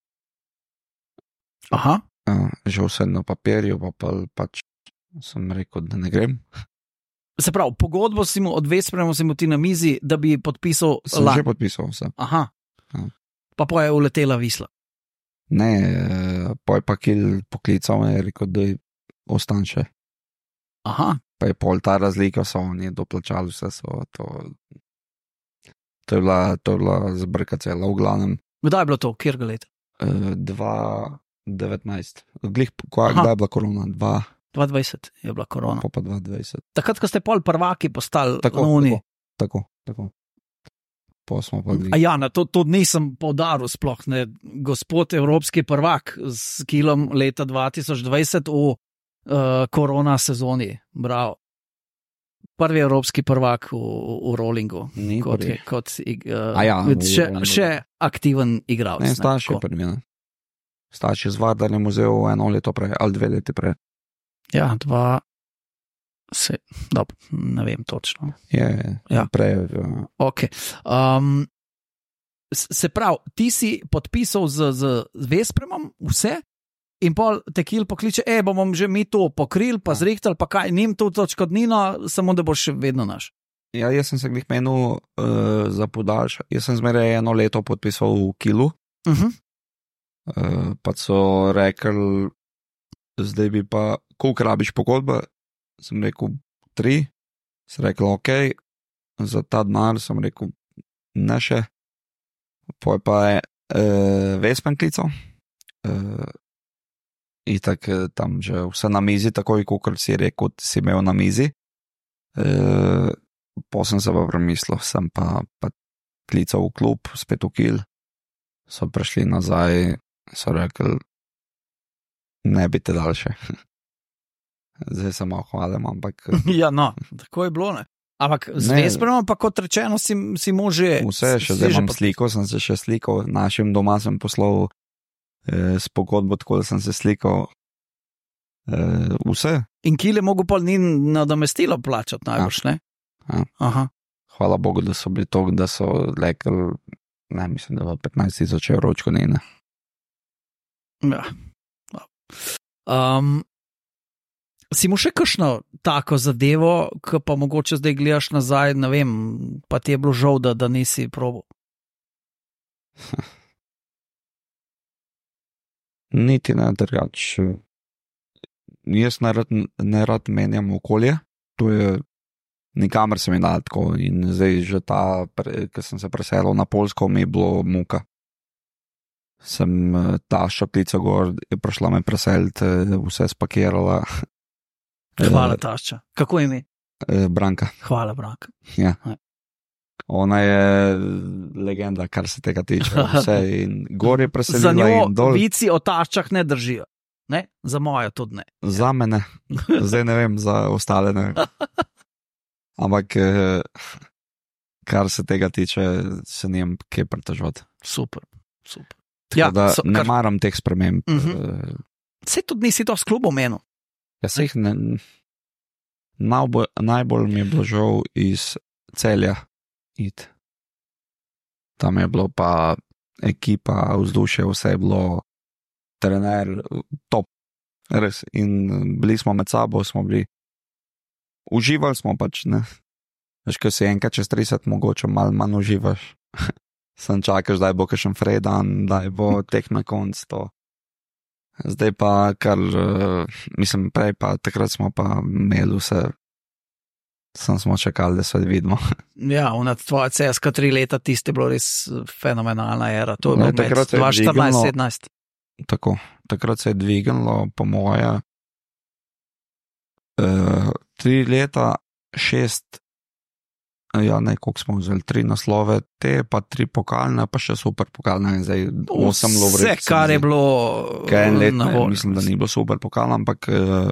Aha. Uh, že vse na papirju, pa, pa pač sem rekel, da ne grem. Se pravi, pogodbo si mu od Veszpréma si mu ti na mizi, da bi podpisal... Sem lan. že podpisal vse. Aha. Ja. Pa pa je uletela Visla. Ne, poj pa Kil poklical in je rekel, da je ostan še. Aha. Pa je pol ta razlika, so oni doplačali vse, so to... To je bila, to je bila zbrka cela, v glavnem. Kdaj je bilo to? Kjerga leta? Uh, dva devetnajst. Glih, kdaj je bila korona? Dva... dva dvajset je bila korona. Pa pa dva dvajset. Takrat, ko ste pol prvaki postali tako, na Uniji. Tako, tako. Pa smo pa glih. A ja, na to, to nisem poudaril sploh, ne. Gospod evropski prvak s Kilom leta dva tisoč dvajset v Uh, korona sezoni, bravo. Prvi evropski prvak v, v rollingu. Ni kot, prvi. kot uh, ja, še, še aktiven igralec. Ne, starši je prvi, ne. Starši z Vardarjem vzel eno leto prej, ali dve leti prej. Ja, dva, se, dob, ne vem točno. Je, ja. Prej. Ja. Ok. Um, se pravi, ti si podpisal z, z Veszprémom vse? In pol te Kil pokliče, e, bomo že mi to pokrili, pa zrihtali, pa kaj, njim to odškodnino, samo da boš še vedno naš. Ja, jaz sem se glih menil uh, za podaljša. Jaz sem zmeraj eno leto podpisal v Kilu. Uh-huh. Uh, pa so rekli, zdaj bi pa, koliko rabiš pogodbe? Sem rekel, tri. Sem rekel, ok, za ta denar sem rekel, ne še. Poj pa je uh, Veszprém klical. Uh, Itak tam že vse na mizi, takoj, kot si rekel, si imel na mizi. E, po sem se pa premislil, sem pa, pa klical v klub, spet v Kil. So prišli nazaj, so rekli, ne bi te daljše. Zdaj se malo hvalim, ampak... Ja, no, tako je bilo, ne. Ampak z Veszprémom pa kot rečeno si, si može... Vse, še zdaj imam sliko, sem se še slikal, našim doma sem poslal s pogodbo, tako da sem se slikal uh, vse. In Kil je mogel pa ni nadomestilo plačati najbolj, ne? Ja. Aha. Hvala Bogu, da so bili to, da so rekli, ne, mislim, da je petnajst tisoč evrov odškodnine. Ja. Um, si mu še kakšno tako zadevo, ki pa mogoče zdaj gledaš nazaj, ne vem, pa ti je bilo žal, da, da nisi probal? Niti ne drugač. Jaz ne rad, ne rad menjam okolje, to je nikamer se mi da tako in zdaj že ta, ker sem se preselil na Poljsko, mi je bilo muka. Sem ta šaplica gor, je prišla me preseliti, vse spakirala. Hvala tašča. Kako ime? Branka. Hvala Branka. Ja. Ona je legenda, kar se tega tiče. Vse in gor je preselila. Za njo in dol. Vici o taščah ne držijo. Ne? Za mojo tudi ne. Za mene. Zdaj ne vem, za ostale ne. Ampak kar se tega tiče, se nijem kaj pritoževati. Super, super. Tako Ja, da so- ne kar- maram teh sprememb. Mhm. Eh, Saj tudi nisi to s klubom menil. Jaz jih ne. Najbolj, najbolj mi je bilo žal iz Celja iti. Tam je bilo pa ekipa, vzdušje, vse je bilo, trener, top, res. In bili smo med sabo, smo bili, uživali smo pač, ne. Veš, ko si enkrat čez trideset, mogoče malo manj uživaš. Sem čakaš, da bo kakšen fredan, da bo tek na konc to. Zdaj pa, kar, uh, mislim, prej pa takrat smo pa imeli vse, sem smo čakali, da se vidimo. Ja, v tvoje C S K tri leta, tiste je bilo res fenomenalna era. To je Ne, bilo med takrat se je dva tisoč štirinajst dvignilo- sedemnajst. Tako, takrat se je dvignilo, po moje, uh, tri leta, šest, ja, ne, koliko smo vzeli, tri naslove, te pa tri pokalne, pa še super pokalne, in zdaj osem lovric. Vse, kar je bilo Kaj en let, na ne, voljo. mislim, da ni bilo super pokalno, ampak uh,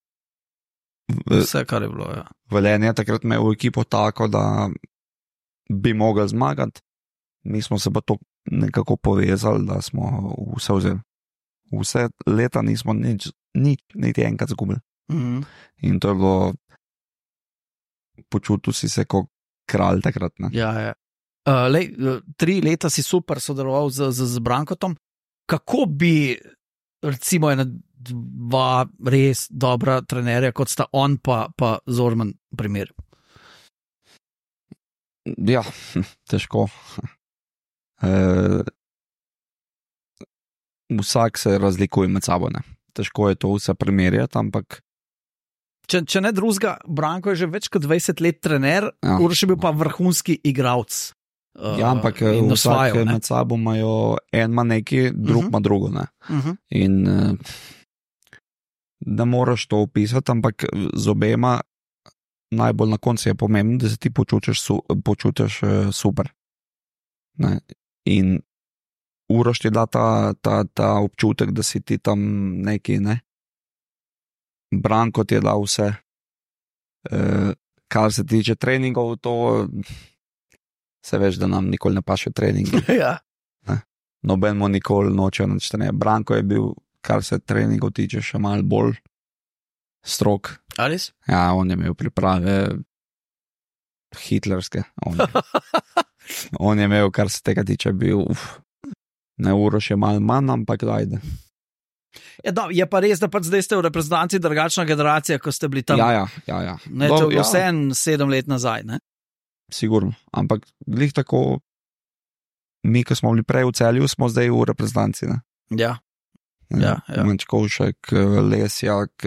Vse, kar je bilo, ja. Velenje takrat imel v ekipo tako, da bi mogli zmagati. Mi smo se pa to nekako povezali, da smo vse vzeli. Vse leta nismo nič, nič niti enkrat zgubili. Mhm. In to je bilo, počutil si se kot kralj takrat. Ne? Ja, ja. Uh, lej, uh, tri leta si super sodeloval z, z, z Brankotom. Kako bi, recimo, ena dva res dobra trenerja, kot sta on pa, pa Zorman, primer? Ja, težko. E, vsak se razlikuje med sabo. Ne? Težko je to vse primerjati, ampak Če, če ne drugega, Branko je že več kot dvajset let trener, Ja. Uroš je bil pa vrhunski igralec. Uh, ja, ampak in vsak osvajal, ne? med sabo imajo, en ima nekaj, drug Mhm. ima drugo. Ne? Uh-huh. In eh, ne moreš to opisati, ampak z obema najbolj na koncu je pomembno, da se ti počutiš, su, počutiš uh, super. Ne? In Uroš ti da ta, ta, ta občutek, da si ti tam neki, ne? Branko ti je dal vse. Uh, kar se tiče treningov, to se veš, da nam nikoli ne paše treningi. Ja. Noben mu nikoli noče nič trenerja. Branko je bil, kar se treningov tiče, še malo bolj strog. Ali res? Ja, on je imel priprave hitlerske. On, on je imel, kar se tega tiče, bil uf, ne uro še malo manj, ampak dajde. Ja, da, je pa res, da pač zdaj ste v reprezentanci drugačna generacija, ko ste bili tam. Ja, ja, ja. ja. Ne, to je bilo ja, vse en sedem let nazaj. Ne? sigurno. Ampak glih tako, mi, ko smo bili prej v Celju, smo zdaj v reprezentanci. Ne? Ja. Ne, Ja, ja. Mančkovšek, Lesjak,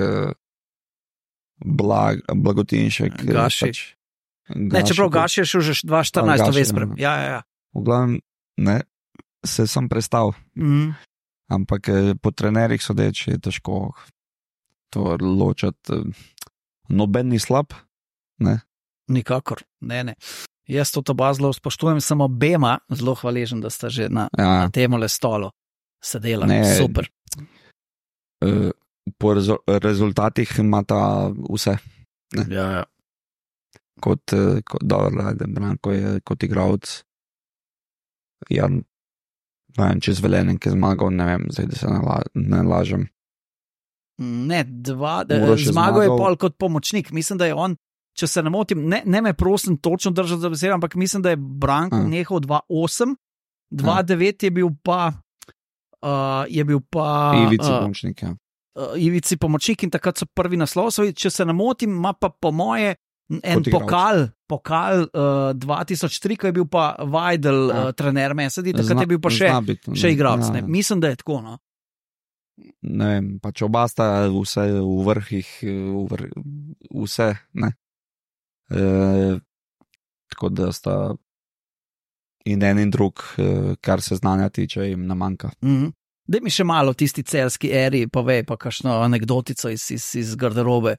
Blag, Blagotinšek, Gaši. pač, Ne, čeprav Gaši je šel že dva tisoč štirinajst, Gaši, veš, ja. ja, ja, ja. V glavnem, ne, se sem prestal, Mm. ampak eh, po trenerjih sodeč je težko to ločati. eh, Noben ni slab, ne. Nikakor, ne, ne. Jaz to oba zelo spoštujem, samo obema zelo hvaležen, da sta že na, Ja, na temole stolu sedela. Ne. Super. eh, po rezo- rezultatih ima ta vse. Ja, ja. Kot, eh, kot dobro, ajde, Branko je kot igralec. Ja, ne vem, čez Velenje, ki je zmagal, ne vem, zdaj, da se ne, la, ne lažem. Ne, dva, Uroš je zmagal je zmagal. pol kot pomočnik. Mislim, da je on, če se ne motim, ne, ne me prosim točno držati za besedo, ampak mislim, da je Branko A. nehal dva osem, dva devet je bil pa, uh, je bil pa Ivici uh, pomočnik, ja. uh, Ivici pomočnik in takrat so prvi naslov osvojili. Če se ne motim, ima pa po moje en Kot igralec. pokal, pokal uh, dva tisoč tri, ko je bil pa Vajdel Ja. uh, trener Mesedi, takrat Zna- je bil pa še, zna biti, še ne. igralec. Ja, Ne? ja. Mislim, da je tako. No? Ne vem, pač oba sta vse v vrhih, v vr, vse, ne. E, tako da sta in en in drug, e, kar se znanja tiče, jim ne manjka. Mm. Daj mi še malo o tisti celski eri, povej pa kakšno anekdotico iz, iz, iz garderobe.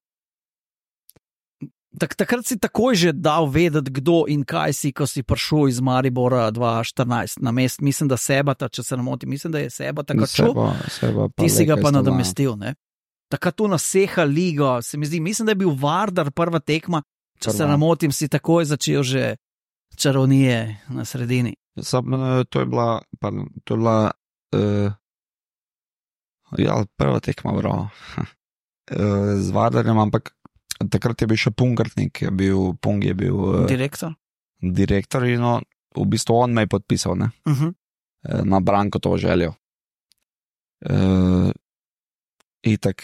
Tak, takrat si takoj že dal vedeti, kdo in kaj si, ko si prišel iz Maribora dva tisoč štirinajst na mest. Mislim, da Sebata, če se ne motim, mislim, da je Sebata kačo, Seba, seba pa ti si ga Leka pa sta nadomestil. Ne? Takrat tu naseha ligo, se mi zdi, mislim, da je bil Vardar prva tekma, če Prva. se ne motim, si takoj začel že čarovnije na sredini. Sam, e, to je bila, pardon, to je bila uh, ja, prva tekma, bro. uh, z Vardarjem, ampak takrat je bil še Pungartnik, je bil, Pung je bil uh, Direktor? Direktor in no, v bistvu on me je podpisal, ne? Uh-huh. Uh, na Branko to željo. Uh, itak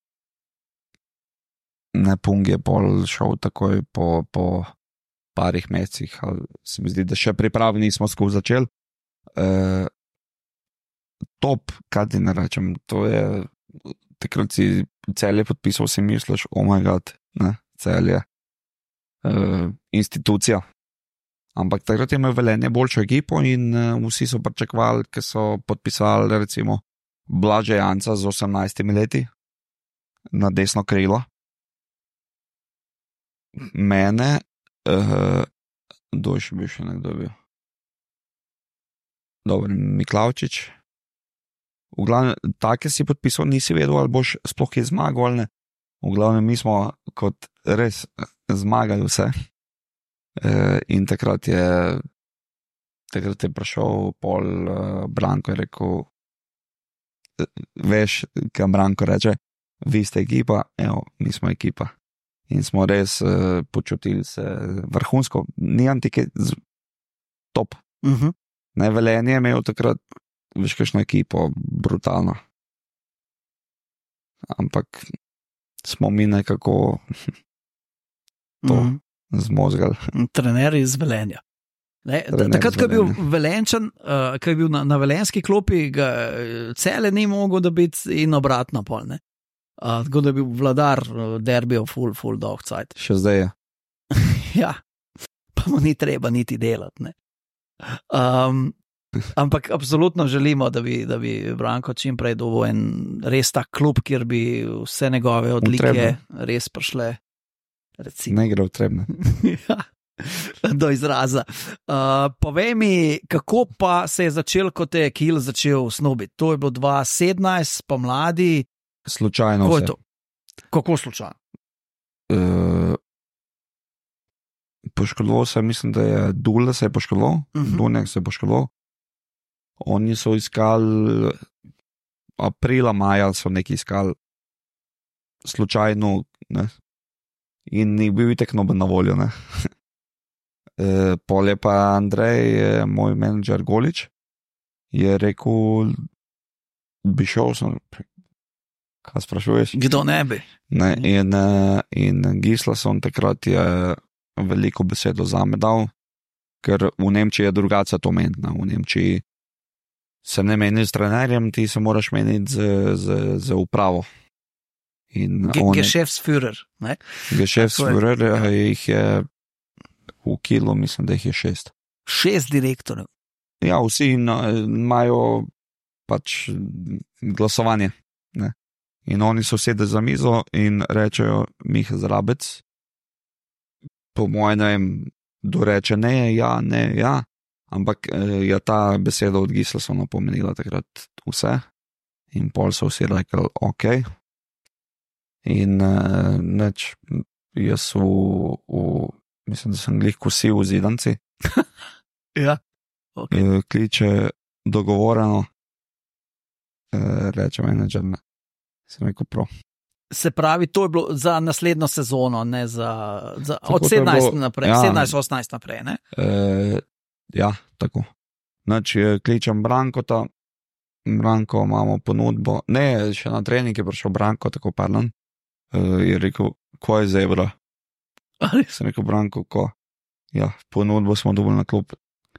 ne, Pung je pol šel takoj po, po parih mesecih, ali se mi zdi, da še pripravi nismo skupaj začeli. Uh, top, kaj ti ne rečem, to je, takrat si Celje podpisal, si misliš, oh my god, ne, Celje, uh, institucija. Ampak takrat je imel Velenje boljšo ekipo in uh, vsi so pričakovali, ker so podpisali recimo Blaže Janca z osemnajstimi leti na desno krilo. Mene, uh, kdo je še bil, še nekdo bil? Dobro, Miklavčič. V glavnem, take si podpisal, nisi vedel, ali boš sploh je zmagal ali ne. V glavnem, mi smo kot res zmagali vse. Uh, in takrat je takrat je prišel pol uh, Branko je rekel, veš, kaj Branko reče, vi ste ekipa, evo, mi smo ekipa. In smo res uh, počutili se vrhunsko, ni antike, top. Uh-huh. Ne, Velenje je imel takrat, veš, kakšno ekipo, brutalno. Ampak smo mi nekako to uh-huh. zmozgali. Trener iz Velenja. Ne, takrat, ko je bil Velenčan, uh, ko je bil na, na velenski klopi, ga Celje ni mogel dobiti in obratno pol, ne. Uh, tako da je bil vladar derbijo full, full dog cajt. Še zdaj je. Ja, pa mu ni treba niti delati, ne. Um, ampak absolutno želimo, da bi, da bi Branko čim prej dobil en res tak klub, kjer bi vse njegove odlike Utrebne. Res prišle. Recimo. Ne gre v Trebne. Ja, do izraza. Uh, povej mi, kako pa se je začel, ko te je Kiel začel snubiti? To je bilo dva tisoč sedemnajst, pomladi. Slučajno kako vse. To? Kako slučajno? Uh, poškodoval se, mislim, da je Dule se je poškodoval, uh-huh. Dunek se je poškodoval. Oni so iskali aprila, maja so neki iskali slučajno, ne? In ni bil itek noben na voljo, ne. E, pol je pa Andrej, moj menedžer Golič, je rekel, bi šel sem, kaj sprašuješ? Kdo ne bi? Ne, in, in Gislason takrat je veliko besedo zame dal, ker v Nemčiji je drugače to meni, v Nemčiji se ne meni z trenerjem, ti se moraš meniti z, z, z upravo. Geschäftsführer, ne? Geschäftsführer, jih je v Kielu, mislim, da jih je šest. Šest direktorjev? Ja, vsi imajo pač glasovanje, ne? In oni so sedeli za mizo in rečejo Miha Zrabec, po mojem, ne vem, doreče ne, ja, ne, ja, ampak je ta beseda od Gislesona pomenila takrat vse in pol so vsi rekli, ok. In uh, neč, jaz v, v, mislim, da sem glih kosil v Zidanci. Ja, ok. Uh, kliče dogovoreno, uh, reče menedžer, ne. Sem rekel prav. Se pravi, to je bilo za naslednjo sezono, ne za, za od sedemnajst bilo, naprej, ja, sedemnajst osemnajst naprej, ne? Uh, ja, tako. Neč, kličem Brankota, Branko, imamo ponudbo, ne, še na trening je prišel Branko, tako parlan. Uh, je rekel, ko je zebra? Ali? Sem rekel, Branko, ko? Ja, ponudbo smo dobili na klub.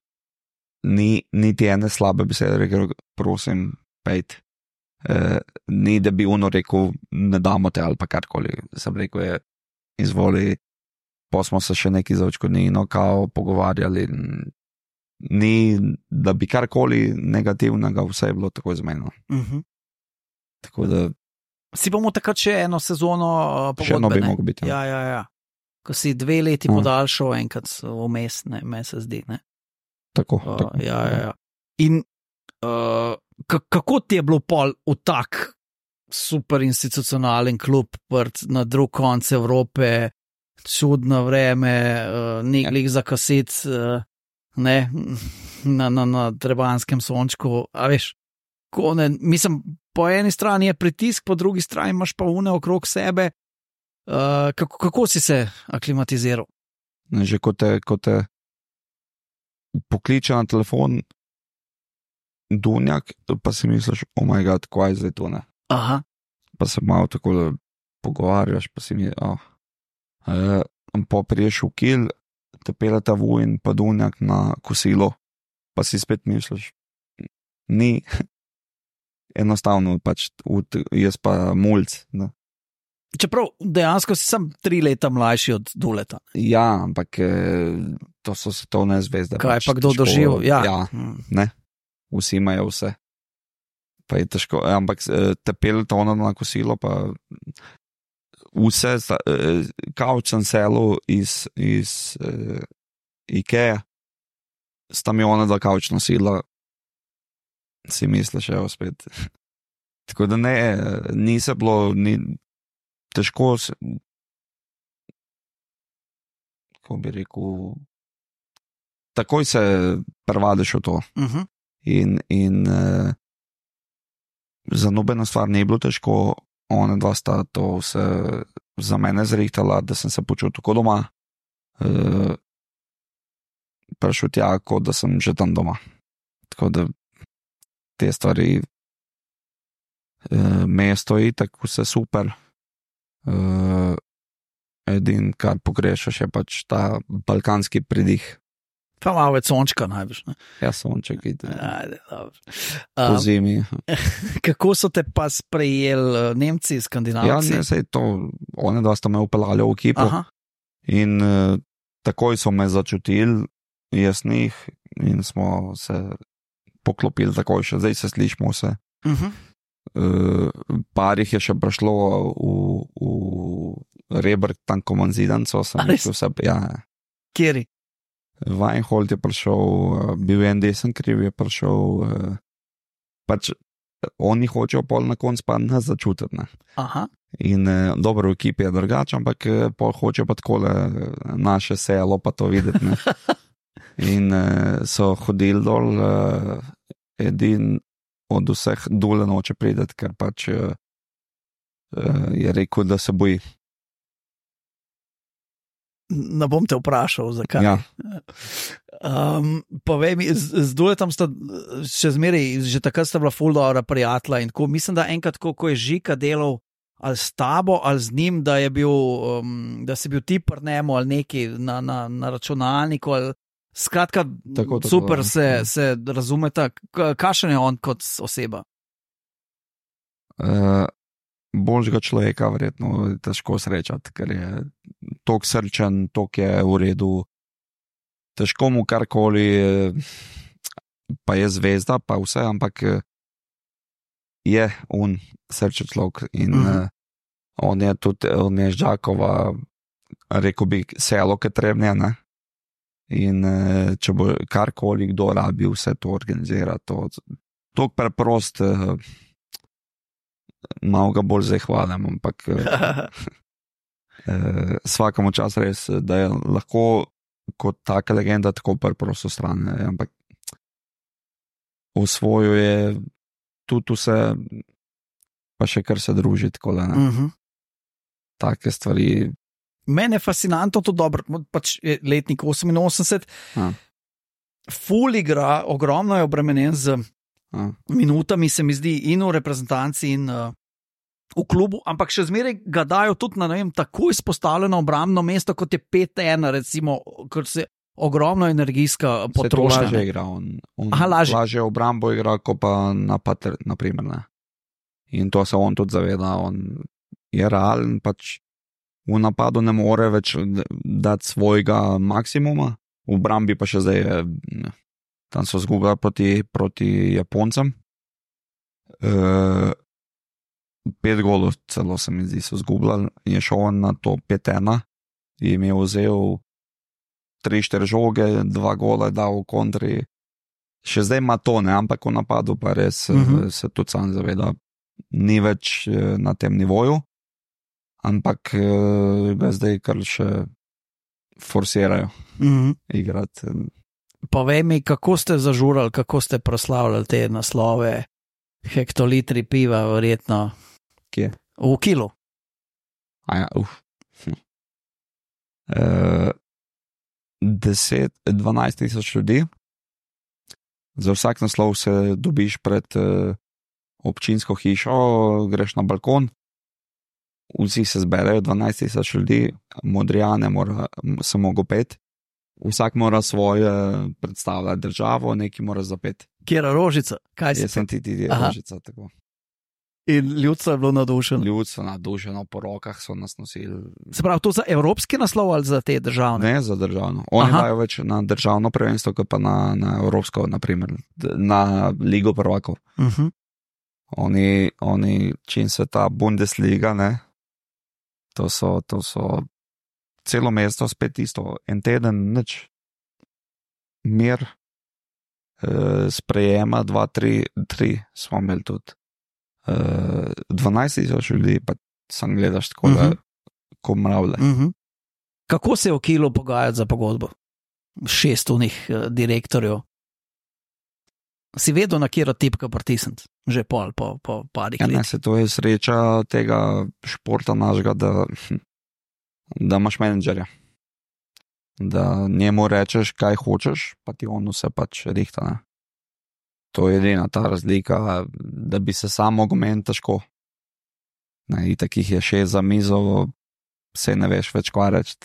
Ni, niti ene slabe besede, rekel, prosim, pejt. Uh, ni, da bi ono rekel, ne damo te ali pa karkoli. Sem rekel, je, izvoli, pa smo se še neki za odškodnino kao pogovarjali. Ni, da bi karkoli negativnega, vse je bilo tako izmenjeno. Uh-huh. Tako da si bomo takrat še eno sezono pogodbe, še eno bi ne? mogel biti. Ja, ja, ja. Ko si dve leti uh. podaljšal, enkrat vmes, ne, me se zdi, ne? Tako, uh, tako. Ja, ja, ja. In uh, k- kako ti je bilo pol v tak super institucionalen klub, prt na drug konc Evrope, čudno vreme, uh, ni glih za kaset, uh, ne, na, na, na Trebanskem sončku, a veš? kako ne, mislim, po eni strani je pritisk, po drugi strani imaš pa une okrog sebe. Uh, kako, kako si se aklimatiziral? Že ko te, ko te pokliče na telefon Dunjak, pa si misliš, oh my god, kaj je zdaj to, ne? Aha. Pa se malo tako pogovarjaš, pa si mi, oh. E, pa priješ v kil, te peleta Vujin pa Dunjak na kosilo, pa si spet misliš, ni, enostavno pač, jaz pa mulc, ne? Čeprav dejansko si sam tri leta mlajši od Duleta. Ja, ampak to so svetovne zvezde. Kaj pač pa kdo težko, doživel? Ja. Ja, ne, vsi imajo vse. Pa je težko, ampak te peleta ona na kosilo, pa vse, kavč sem selo iz, iz uh, Ikea, sta mi ona da kavč nosila, si misliš, evo spet. Tako da ne, ni se bilo, ni, težko se, kako bi rekel, takoj se prevadiš v to. Uh-huh. In, in uh, za nobeno stvar ni bilo težko, ona dva sta to vse za mene zrihtala, da sem se počutil kot doma. Uh, prišel tja, kot da sem že tam doma. Tako da te stvari, uh, mesto je tako vse super. Uh, edin, kar pogrešaš, je pač ta balkanski pridih. Pa malo več sončka najbrž, ne? Ja, sonček ide. Ajde, dobro. Po zimi. Kako so te pa sprejeli Nemci, Skandinavci? Ja, ne, sej to, one dva sta me upeljali v ekipo. Aha. In uh, takoj so me začutili, jaz njih, in smo se poklopili takoj še, zdaj se slišimo vse. Uh-huh. Uh, parih je še prišlo v, v Rebrk, tam komanzidanco, sem mislil vse, ja. Kjeri? Weinhold je prišel, uh, bil je en desen kriv, je prišel, uh, pač oni hočejo pol na konc pa nas začutiti, ne. Aha. In uh, dobro, v ekipi je drugače, ampak uh, pol hočejo pa takole naše selo pa to videti, ne. In uh, so hodili dol, uh, edin od vseh Dule noče prideti, ker pač uh, je rekel, da se boji. Ne bom te vprašal, zakaj. Ja. Um, povej mi, z, z Duletom sta še zmeraj, že takrat sta bila ful dobra prijatelja in tako, mislim, da enkrat, ko, ko je Žika delal ali s tabo, ali z njim, da je bil, um, da si bil ti pri njemu ali neki na, na, na računalniku, ali skratka, tako, tako, super tako, se, ja. se razumeta. Kakšen je on kot oseba? Uh, boljšega človeka verjetno je težko srečati, ker je tok srčen, tok je v redu, težko mu karkoli, pa je zvezda, pa vse, ampak je on srčen človek in uh-huh. uh, on je tudi, on je Žakova, rekel bi, selo, ki trebne, ne? In če bo karkoli kdo rabi, vse to organizira, to tako preprost, malo ga bolj zdaj hvalim, ampak svakemu čas res, da je lahko kot taka legenda tako preprosto strane, ampak v svojo je tudi vse, pa še kar se druži tako, ne. Uh-huh. Take stvari. Mene je fascinantno to dobro, pač je letnik oseminosemdeset, A. ful igra, ogromno je obremenjen z A. minutami, se mi zdi, in v reprezentanci in uh, v klubu, ampak še zmeraj ga dajo tudi na, ne vem, tako izpostavljeno obrambno mesto, kot je pet ena, recimo, ker se ogromno energijska potrošnja. Se to lažje igra, on, on Aha, lažje. lažje obrambo igra, ko pa napad, naprimer, ne. In to se on tudi zaveda, on je realen, pač v napadu ne more več dati svojega maksimuma, v obrambi pa še zdaj je, tam so zgubili proti, proti Japoncem. E, pet golov celo se mi zdi so zgubili, je šel na to pet ena, jim je vzel tri štiri žoge, dva gola je dal v kontri, še zdaj ima to, ne, ampak v napadu pa res uh-huh. se tudi sam zaveda, ni več na tem nivoju, ampak ga zdaj kar še forsirajo mm-hmm. igrati. Povej mi, kako ste zažurali, kako ste proslavljali te naslove, Hektolitri piva, verjetno. Kje? V kilu. Aja, uf. Hm. Uh, deset, dvanajst tisoč ljudi. Za vsak naslov se dobiš pred uh, občinsko hišo, greš na balkon, vsi se zberejo, dvanajst tisoč ljudi, Modrijane mora se mogo pet, vsak mora svoje predstavljati državo, neki mora zapet. Kjera Rožica? Kaj si? Jaz sem ti ti Aha. Rožica, tako. In ljudstvo je bilo nadušeno. Ljudstvo nadušeno, po rokah so nas nosili. Se pravi, to za evropski naslov ali za te državne? Ne, za državno. Oni Aha. imajo več na državno prvenstvo, kot pa na, na evropsko, naprimer, na Ligo prvakov. Uh-huh. Oni, oni, čim se ta Bundesliga, ne, to so, to so celo mesto spet isto, en teden, nič, mir, e, sprejema, dva, tri, tri smo imeli tudi. E, dvanajst tisoč ljudi, pa sem gledaš tako, da Mhm. ko mravlje. Uh-huh. Kako se je v kilu pogajati za pogodbo? Šest unih uh, direktorjev. Si vedel, na kjero tipka pritisniti? Že pol, po, po parih Ja, ne, let. se to je sreča tega športa našega, da, da imaš menedžerja. Da njemu rečeš, kaj hočeš, pa ti on vse pač rihta. Ne? To je edina ta razlika, da bi se sam mogel meni težko. Ne, in takih je šest za mizo, se ne veš več kva reči.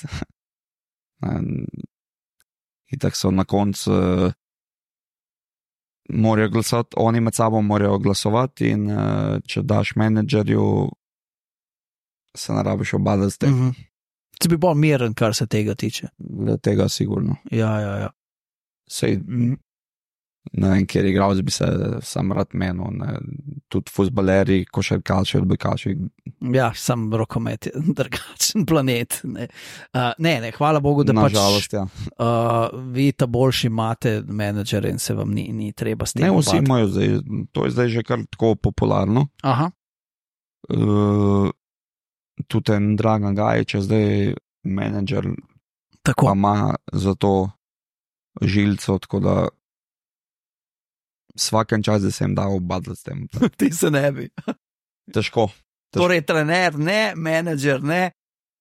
In tako so na koncu uh, morajo glasovati, oni med sabo morajo glasovati in uh, če daš menedžerju, se ne rabiš obadati s tem. Uh-huh. Si bi bolj miren, kar se tega tiče. Le tega sigurno. Ja, ja, ja. Sej, Mm. ne vem, kjer igralci bi se sam rad menil, ne. Tudi fuzbaleri, košarkaši, odbojkaši. Ja, sam rokomet je drugačen planet. Ne. Uh, ne, ne, hvala Bogu, da pač Nažalost, ja. uh, vi ta boljši imate menedžer in se vam ni, ni treba s tem. Ne, vsi obadati. imajo zdaj, to je zdaj že kar tako popularno. Aha. Uh, tudi en Dragan Gajič je zdaj menedžer, Tako. pa ima za to žilco, tako da vsaken čas, da se jim da obadati s tem. Ti se ne bi. Težko. Težko. Torej, trener, ne, menedžer, ne.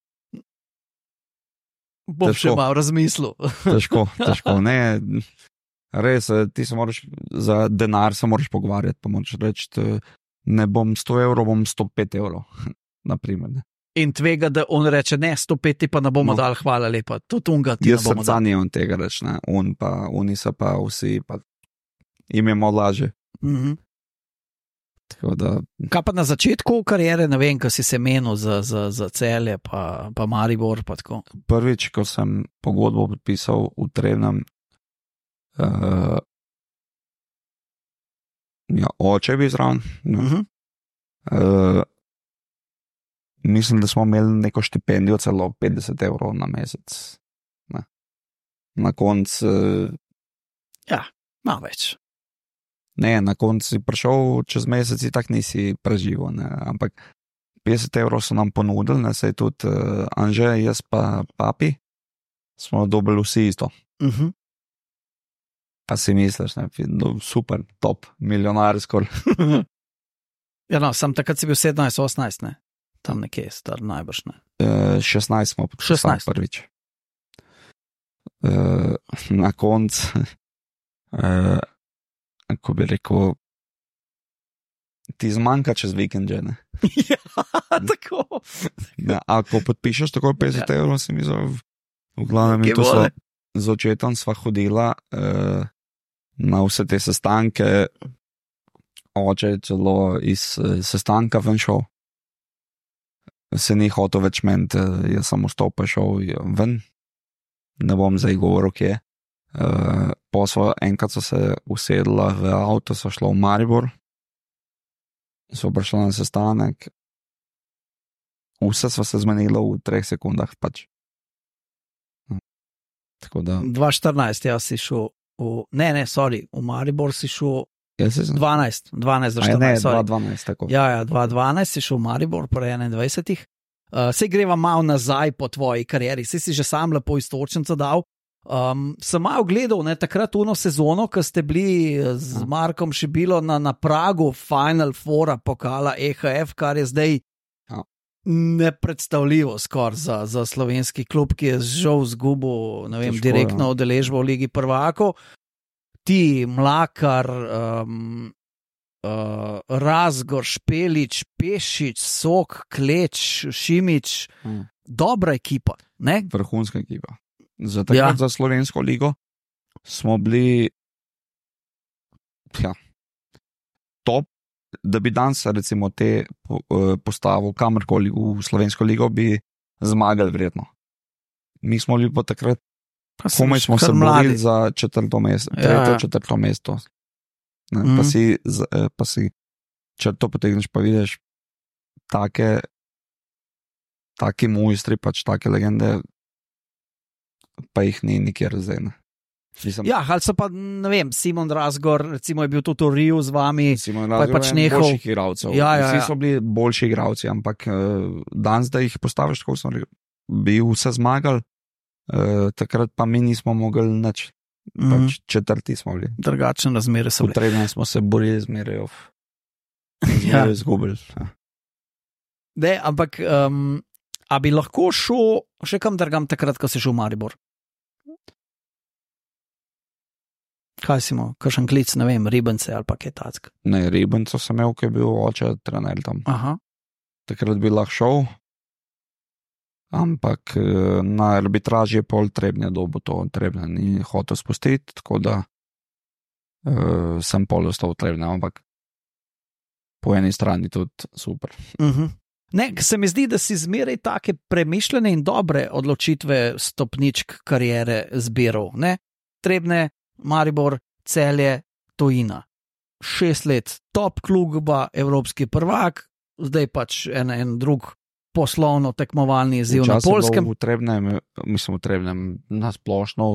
Bom Težko. še malo razmislil. Težko, težko. Ne, res, ti se moraš za denar se moraš pogovarjati, pa moraš reči, ne bom sto evrov, bom sto pet evrov. Naprimer, ne. In tvega, da on reče, ne, sto pet ti pa ne bomo No. no. dali, hvala lepa. Tudi unga ti Jaz ne bomo srca dali. nimam tega reči, ne. Un pa, oni so pa vsi, pa jim je malo lažje. Mhm. Tako da, Kaj pa na začetku kariere, ne vem, ko si se menil za, za, za Celje, pa, pa Maribor, pa tako. prvič, ko sem pogodbo podpisal v Trebnjem, uh, ja, oče bi zraven, no. Mhm. Uh, mislim, da smo imeli neko štipendijo, celo petdeset evrov na mesec. Ne. Na koncu, uh, Malo več. ne, na koncu si prišel, čez mesec in tako nisi preživel, ne. Ampak petdeset evrov so nam ponudili, ne, saj tudi uh, Anže, jaz pa papi, smo dobili vsi isto. Mhm. Pa si misliš, ne, no, super, top, milijonar skoraj. Ja, no, sam takrat si bil sedemnajst, osemnajst, ne. Tam nekje, star najbrž, ne. Uh, šestnajst smo podpisali šestnajst. prvič. Uh, na koncu, uh, ko bi rekel, ti zmanjka čez vikend, že ne. Ja, tako. Ja, a ko podpišeš tako petdeset evrov, si mi za, v glavnem, in Kje to so, vole? z očetom sva hodila uh, na vse te sestanke, oče je celo iz uh, sestanka ven šel, se ni hotel več meniti, uh, jaz sem vstopil, šel ven, ne bom zdaj govoril, kje. Uh, po so enkrat so se usedla v avto, so šla v Maribor, so prišla na sestanek, vse sva se zmenila v treh sekundah, pač. Tako da, dva štirinajst, ja, si šel v, ne, ne, sorry, v Maribor si šel jaz sem dvanajst, dvanajst do A je ne, štirinajst, dva sorry. dvanajst, tako. Ja, ja, dva dvanajst si šel v Maribor, pri enaindvajsetih. Uh, se greva malo nazaj po tvoji karieri, si si že sam lepo istočnico dal. Um, sem malo gledal, ne, takrat uno sezono, ko ste bili z Markom Šibilo na, na pragu Final Foura pokala E H F, kar je zdaj ja. nepredstavljivo skoraj za, za slovenski klub, ki je žal zgubil, ne vem, Težko, direktno ja. udeležbo v Ligi prvakov. Ti, Mlakar, um, uh, Razgor, Špelič, Pešič, Sok, Kleč, Šimič, Hmm. dobra ekipa, ne? Vrhunska ekipa. Za takrat, ja. za slovensko ligo smo bili ja, top, da bi danes recimo te postavil kamorkoli v slovensko ligo, bi zmagali vredno. Mi smo bili pa takrat, komaj smo se borili za četrto mesto, tretje, ja, ja. četrto mesto. Ne, mm. pa, si, pa si črto potegneš, pa vidiš take, take mojstri, pač take legende, pa jih ni nikjer zdaj. Ne. Mislim, ja, ali so pa, ne vem, Simon Razgor, recimo je bil tudi v Riju z vami, Simon pa je Razgor pač je nehal. boljših igralcev. Ja, ja, Vsi ja. so bili boljši igralci, ampak uh, danes, da jih postaviš, tako sem rekel, bi vse zmagali, uh, takrat pa mi nismo mogli nič. Mm. Pač četrti smo bili. Drugačne razmere so bile. Potrebno smo se borili zmeraj, zmeraj Ja. izgubili. Ja. Ne, ampak um, a bi lahko šel še kam drugam takrat, ko si šel v Maribor? Kaj si imel, kakšen klic, ne vem, Ribence ali pa kaj takega? Ne, Ribenco sem imel, ki je bil oče trener tam. Aha. Takrat bi lahko šel, ampak eh, na arbitraži je pol Trebnje dobo to, Trebnje ni hotel spustiti, tako da uh, sem pol ostal v Trebnje, ampak po eni strani tudi super. Uh-huh. Ne, se mi zdi, da si zmeraj take premišljene in dobre odločitve stopničk kariere zbiral. Ne? Trebne, Maribor, Celje, Tojina. Šest let top kluba, evropski prvak, zdaj pač en, en drug poslovno tekmovalni izziv na Poljskem. V Trebnem, mislim v Trebnem, na splošno,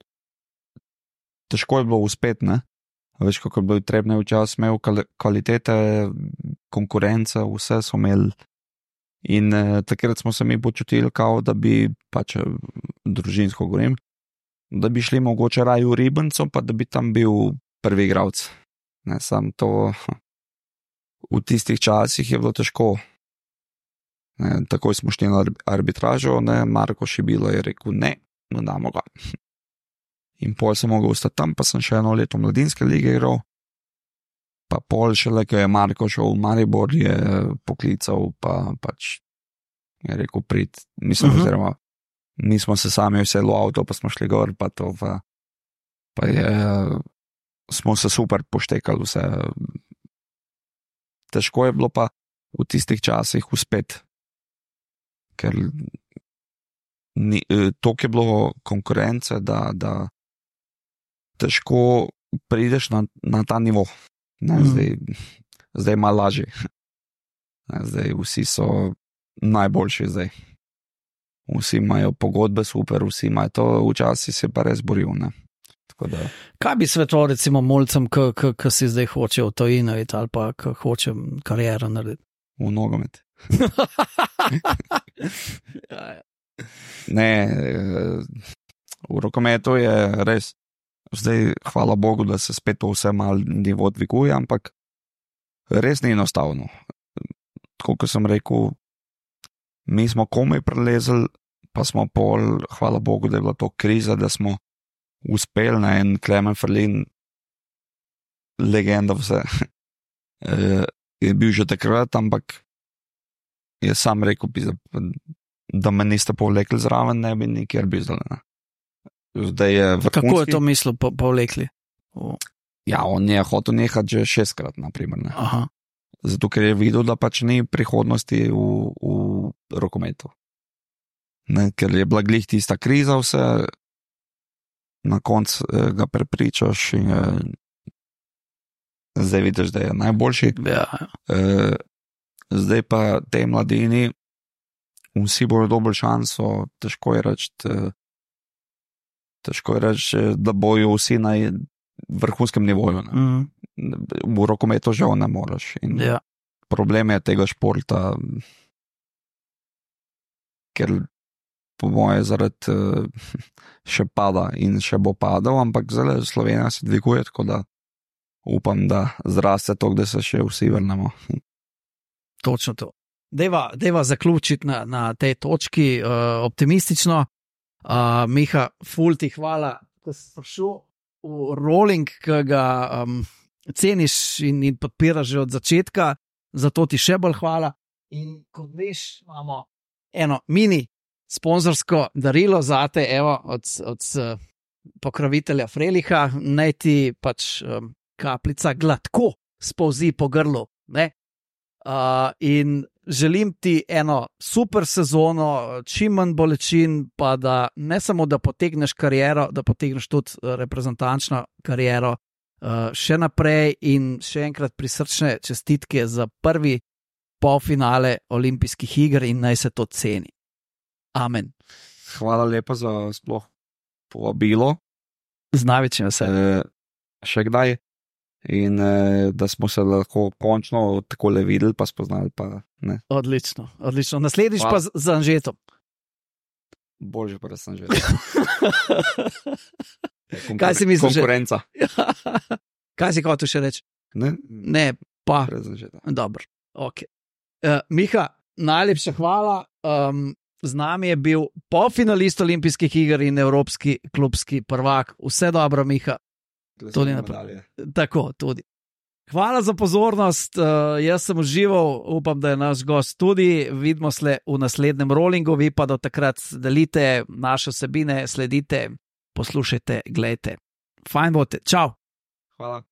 težko je bilo uspeti, ne? Veš, kako je bilo v Trebnem včasih, imel kvalitete, konkurence, vse so imeli. In eh, takrat smo se mi počutili, kao, da bi, pač družinsko govorim, da bi šli mogoče raj v Ribenco, pa da bi tam bil prvi igralec. Ne, sam to v tistih časih je bilo težko. Ne, takoj smo šli na arbitražo, ne, Marko Šibilo je rekel, ne, ne damo ga. In pol sem mogel ostati tam, pa sem še eno leto mladinske lige igral, pa pol šele, ko je Marko šel v Maribor, je poklical, pa pač je rekel prid, mislim, uh-huh. oziroma mi smo se sami vseli v avto, pa smo šli gor, pa to, pa, pa je, smo se super poštekali vse. Težko je bilo pa v tistih časih uspeti, ker ni, toliko je bilo konkurence, da, da težko prideš na, na ta nivo. Ne, mm. zdaj, zdaj je malo lažje. Ne, zdaj vsi so najboljši zdaj. Vsi imajo pogodbe super, vsi imajo to, včasih se pa res boril. Ne. Tako da... Kaj bi svetoval recimo mulcem, ki si zdaj hoče v tujino iti ali pa ki hoče kariero narediti? V nogomet. Ne, v rokometu je res, zdaj hvala Bogu, da se spet to vse malo nivo dviguje, ampak res ni enostavno. Tako kot sem rekel, mi smo komaj prelezli, pa smo pol, hvala Bogu, da je bila to kriza, da smo uspeli na en Klemen Ferlin, legenda vse. Je bil že takrat, ampak je sam rekel, da me niste povlekli zraven, ne bi nikjer bil zdaj. Zdaj je vrhunski. Kako je to mislil povlekli? Oh. Ja, on je hotel nehati že šestkrat, naprimer. Ne. Aha. Zato, ker je videl, da pač ni prihodnosti v, v rokometu. Ne, ker je bila glih tista kriza, vse na koncu eh, ga prepričaš in eh, zdaj vidiš, da je najboljši. Ja. Eh, zdaj pa tej mladini vsi bojo dobili šanso, težko je reči, eh, težko je reči, da bojo vsi na vrhunskem nivoju. Mm. V rokometu žal ne moreš. In ja. Problem je tega športa, ker po moje zaradi uh, še pada in še bo padal, ampak zdaj Slovenija se dviguje, tako da upam, da zraste to, da se še vsi vrnemo. Točno to. Deva, deva zaključiti na, na tej točki uh, optimistično. Uh, Miha, ful ti hvala, da si prišel v rolling, ki ga um, ceniš in, in podpiraš že od začetka, zato ti še bolj hvala. In kot veš, imamo eno mini sponzorsko darilo zate, evo, od, od pokrovitelja Freliha, naj ti pač um, kapljica gladko spolzi po grlu, ne? Uh, in želim ti eno super sezono, čim manj bolečin, pa da ne samo, da potegneš kariero, da potegneš tudi reprezentančno kariero uh, še naprej in še enkrat prisrčne čestitke za prvi polfinale olimpijskih iger in naj se to ceni. Amen. Hvala lepa za sploh povabilo. Z največjim veseljem. E, še kdaj? In e, da smo se lahko končno takole videli, pa spoznali. Pa, ne. Odlično, odlično. Naslednjič Hvala. pa z, z Anžetom. Bože, pa da sem že. Konkur- Kaj si misliš? Konkurenca. Kaj si hotel še reči? Ne? Ne, pa. Dobro, ok. Uh, Miha, najlepša hvala. Um, z nami je bil polfinalist olimpijskih iger in evropski klubski prvak. Vse dobro, Miha. Tudi naprej. Tako, tudi. Hvala za pozornost. Uh, jaz sem užival, upam, da je naš gost tudi. Vidimo se v naslednjem rollingu, vi pa do takrat delite naše vsebine, sledite, poslušajte, gledajte. Fajn bote. Čau. Hvala.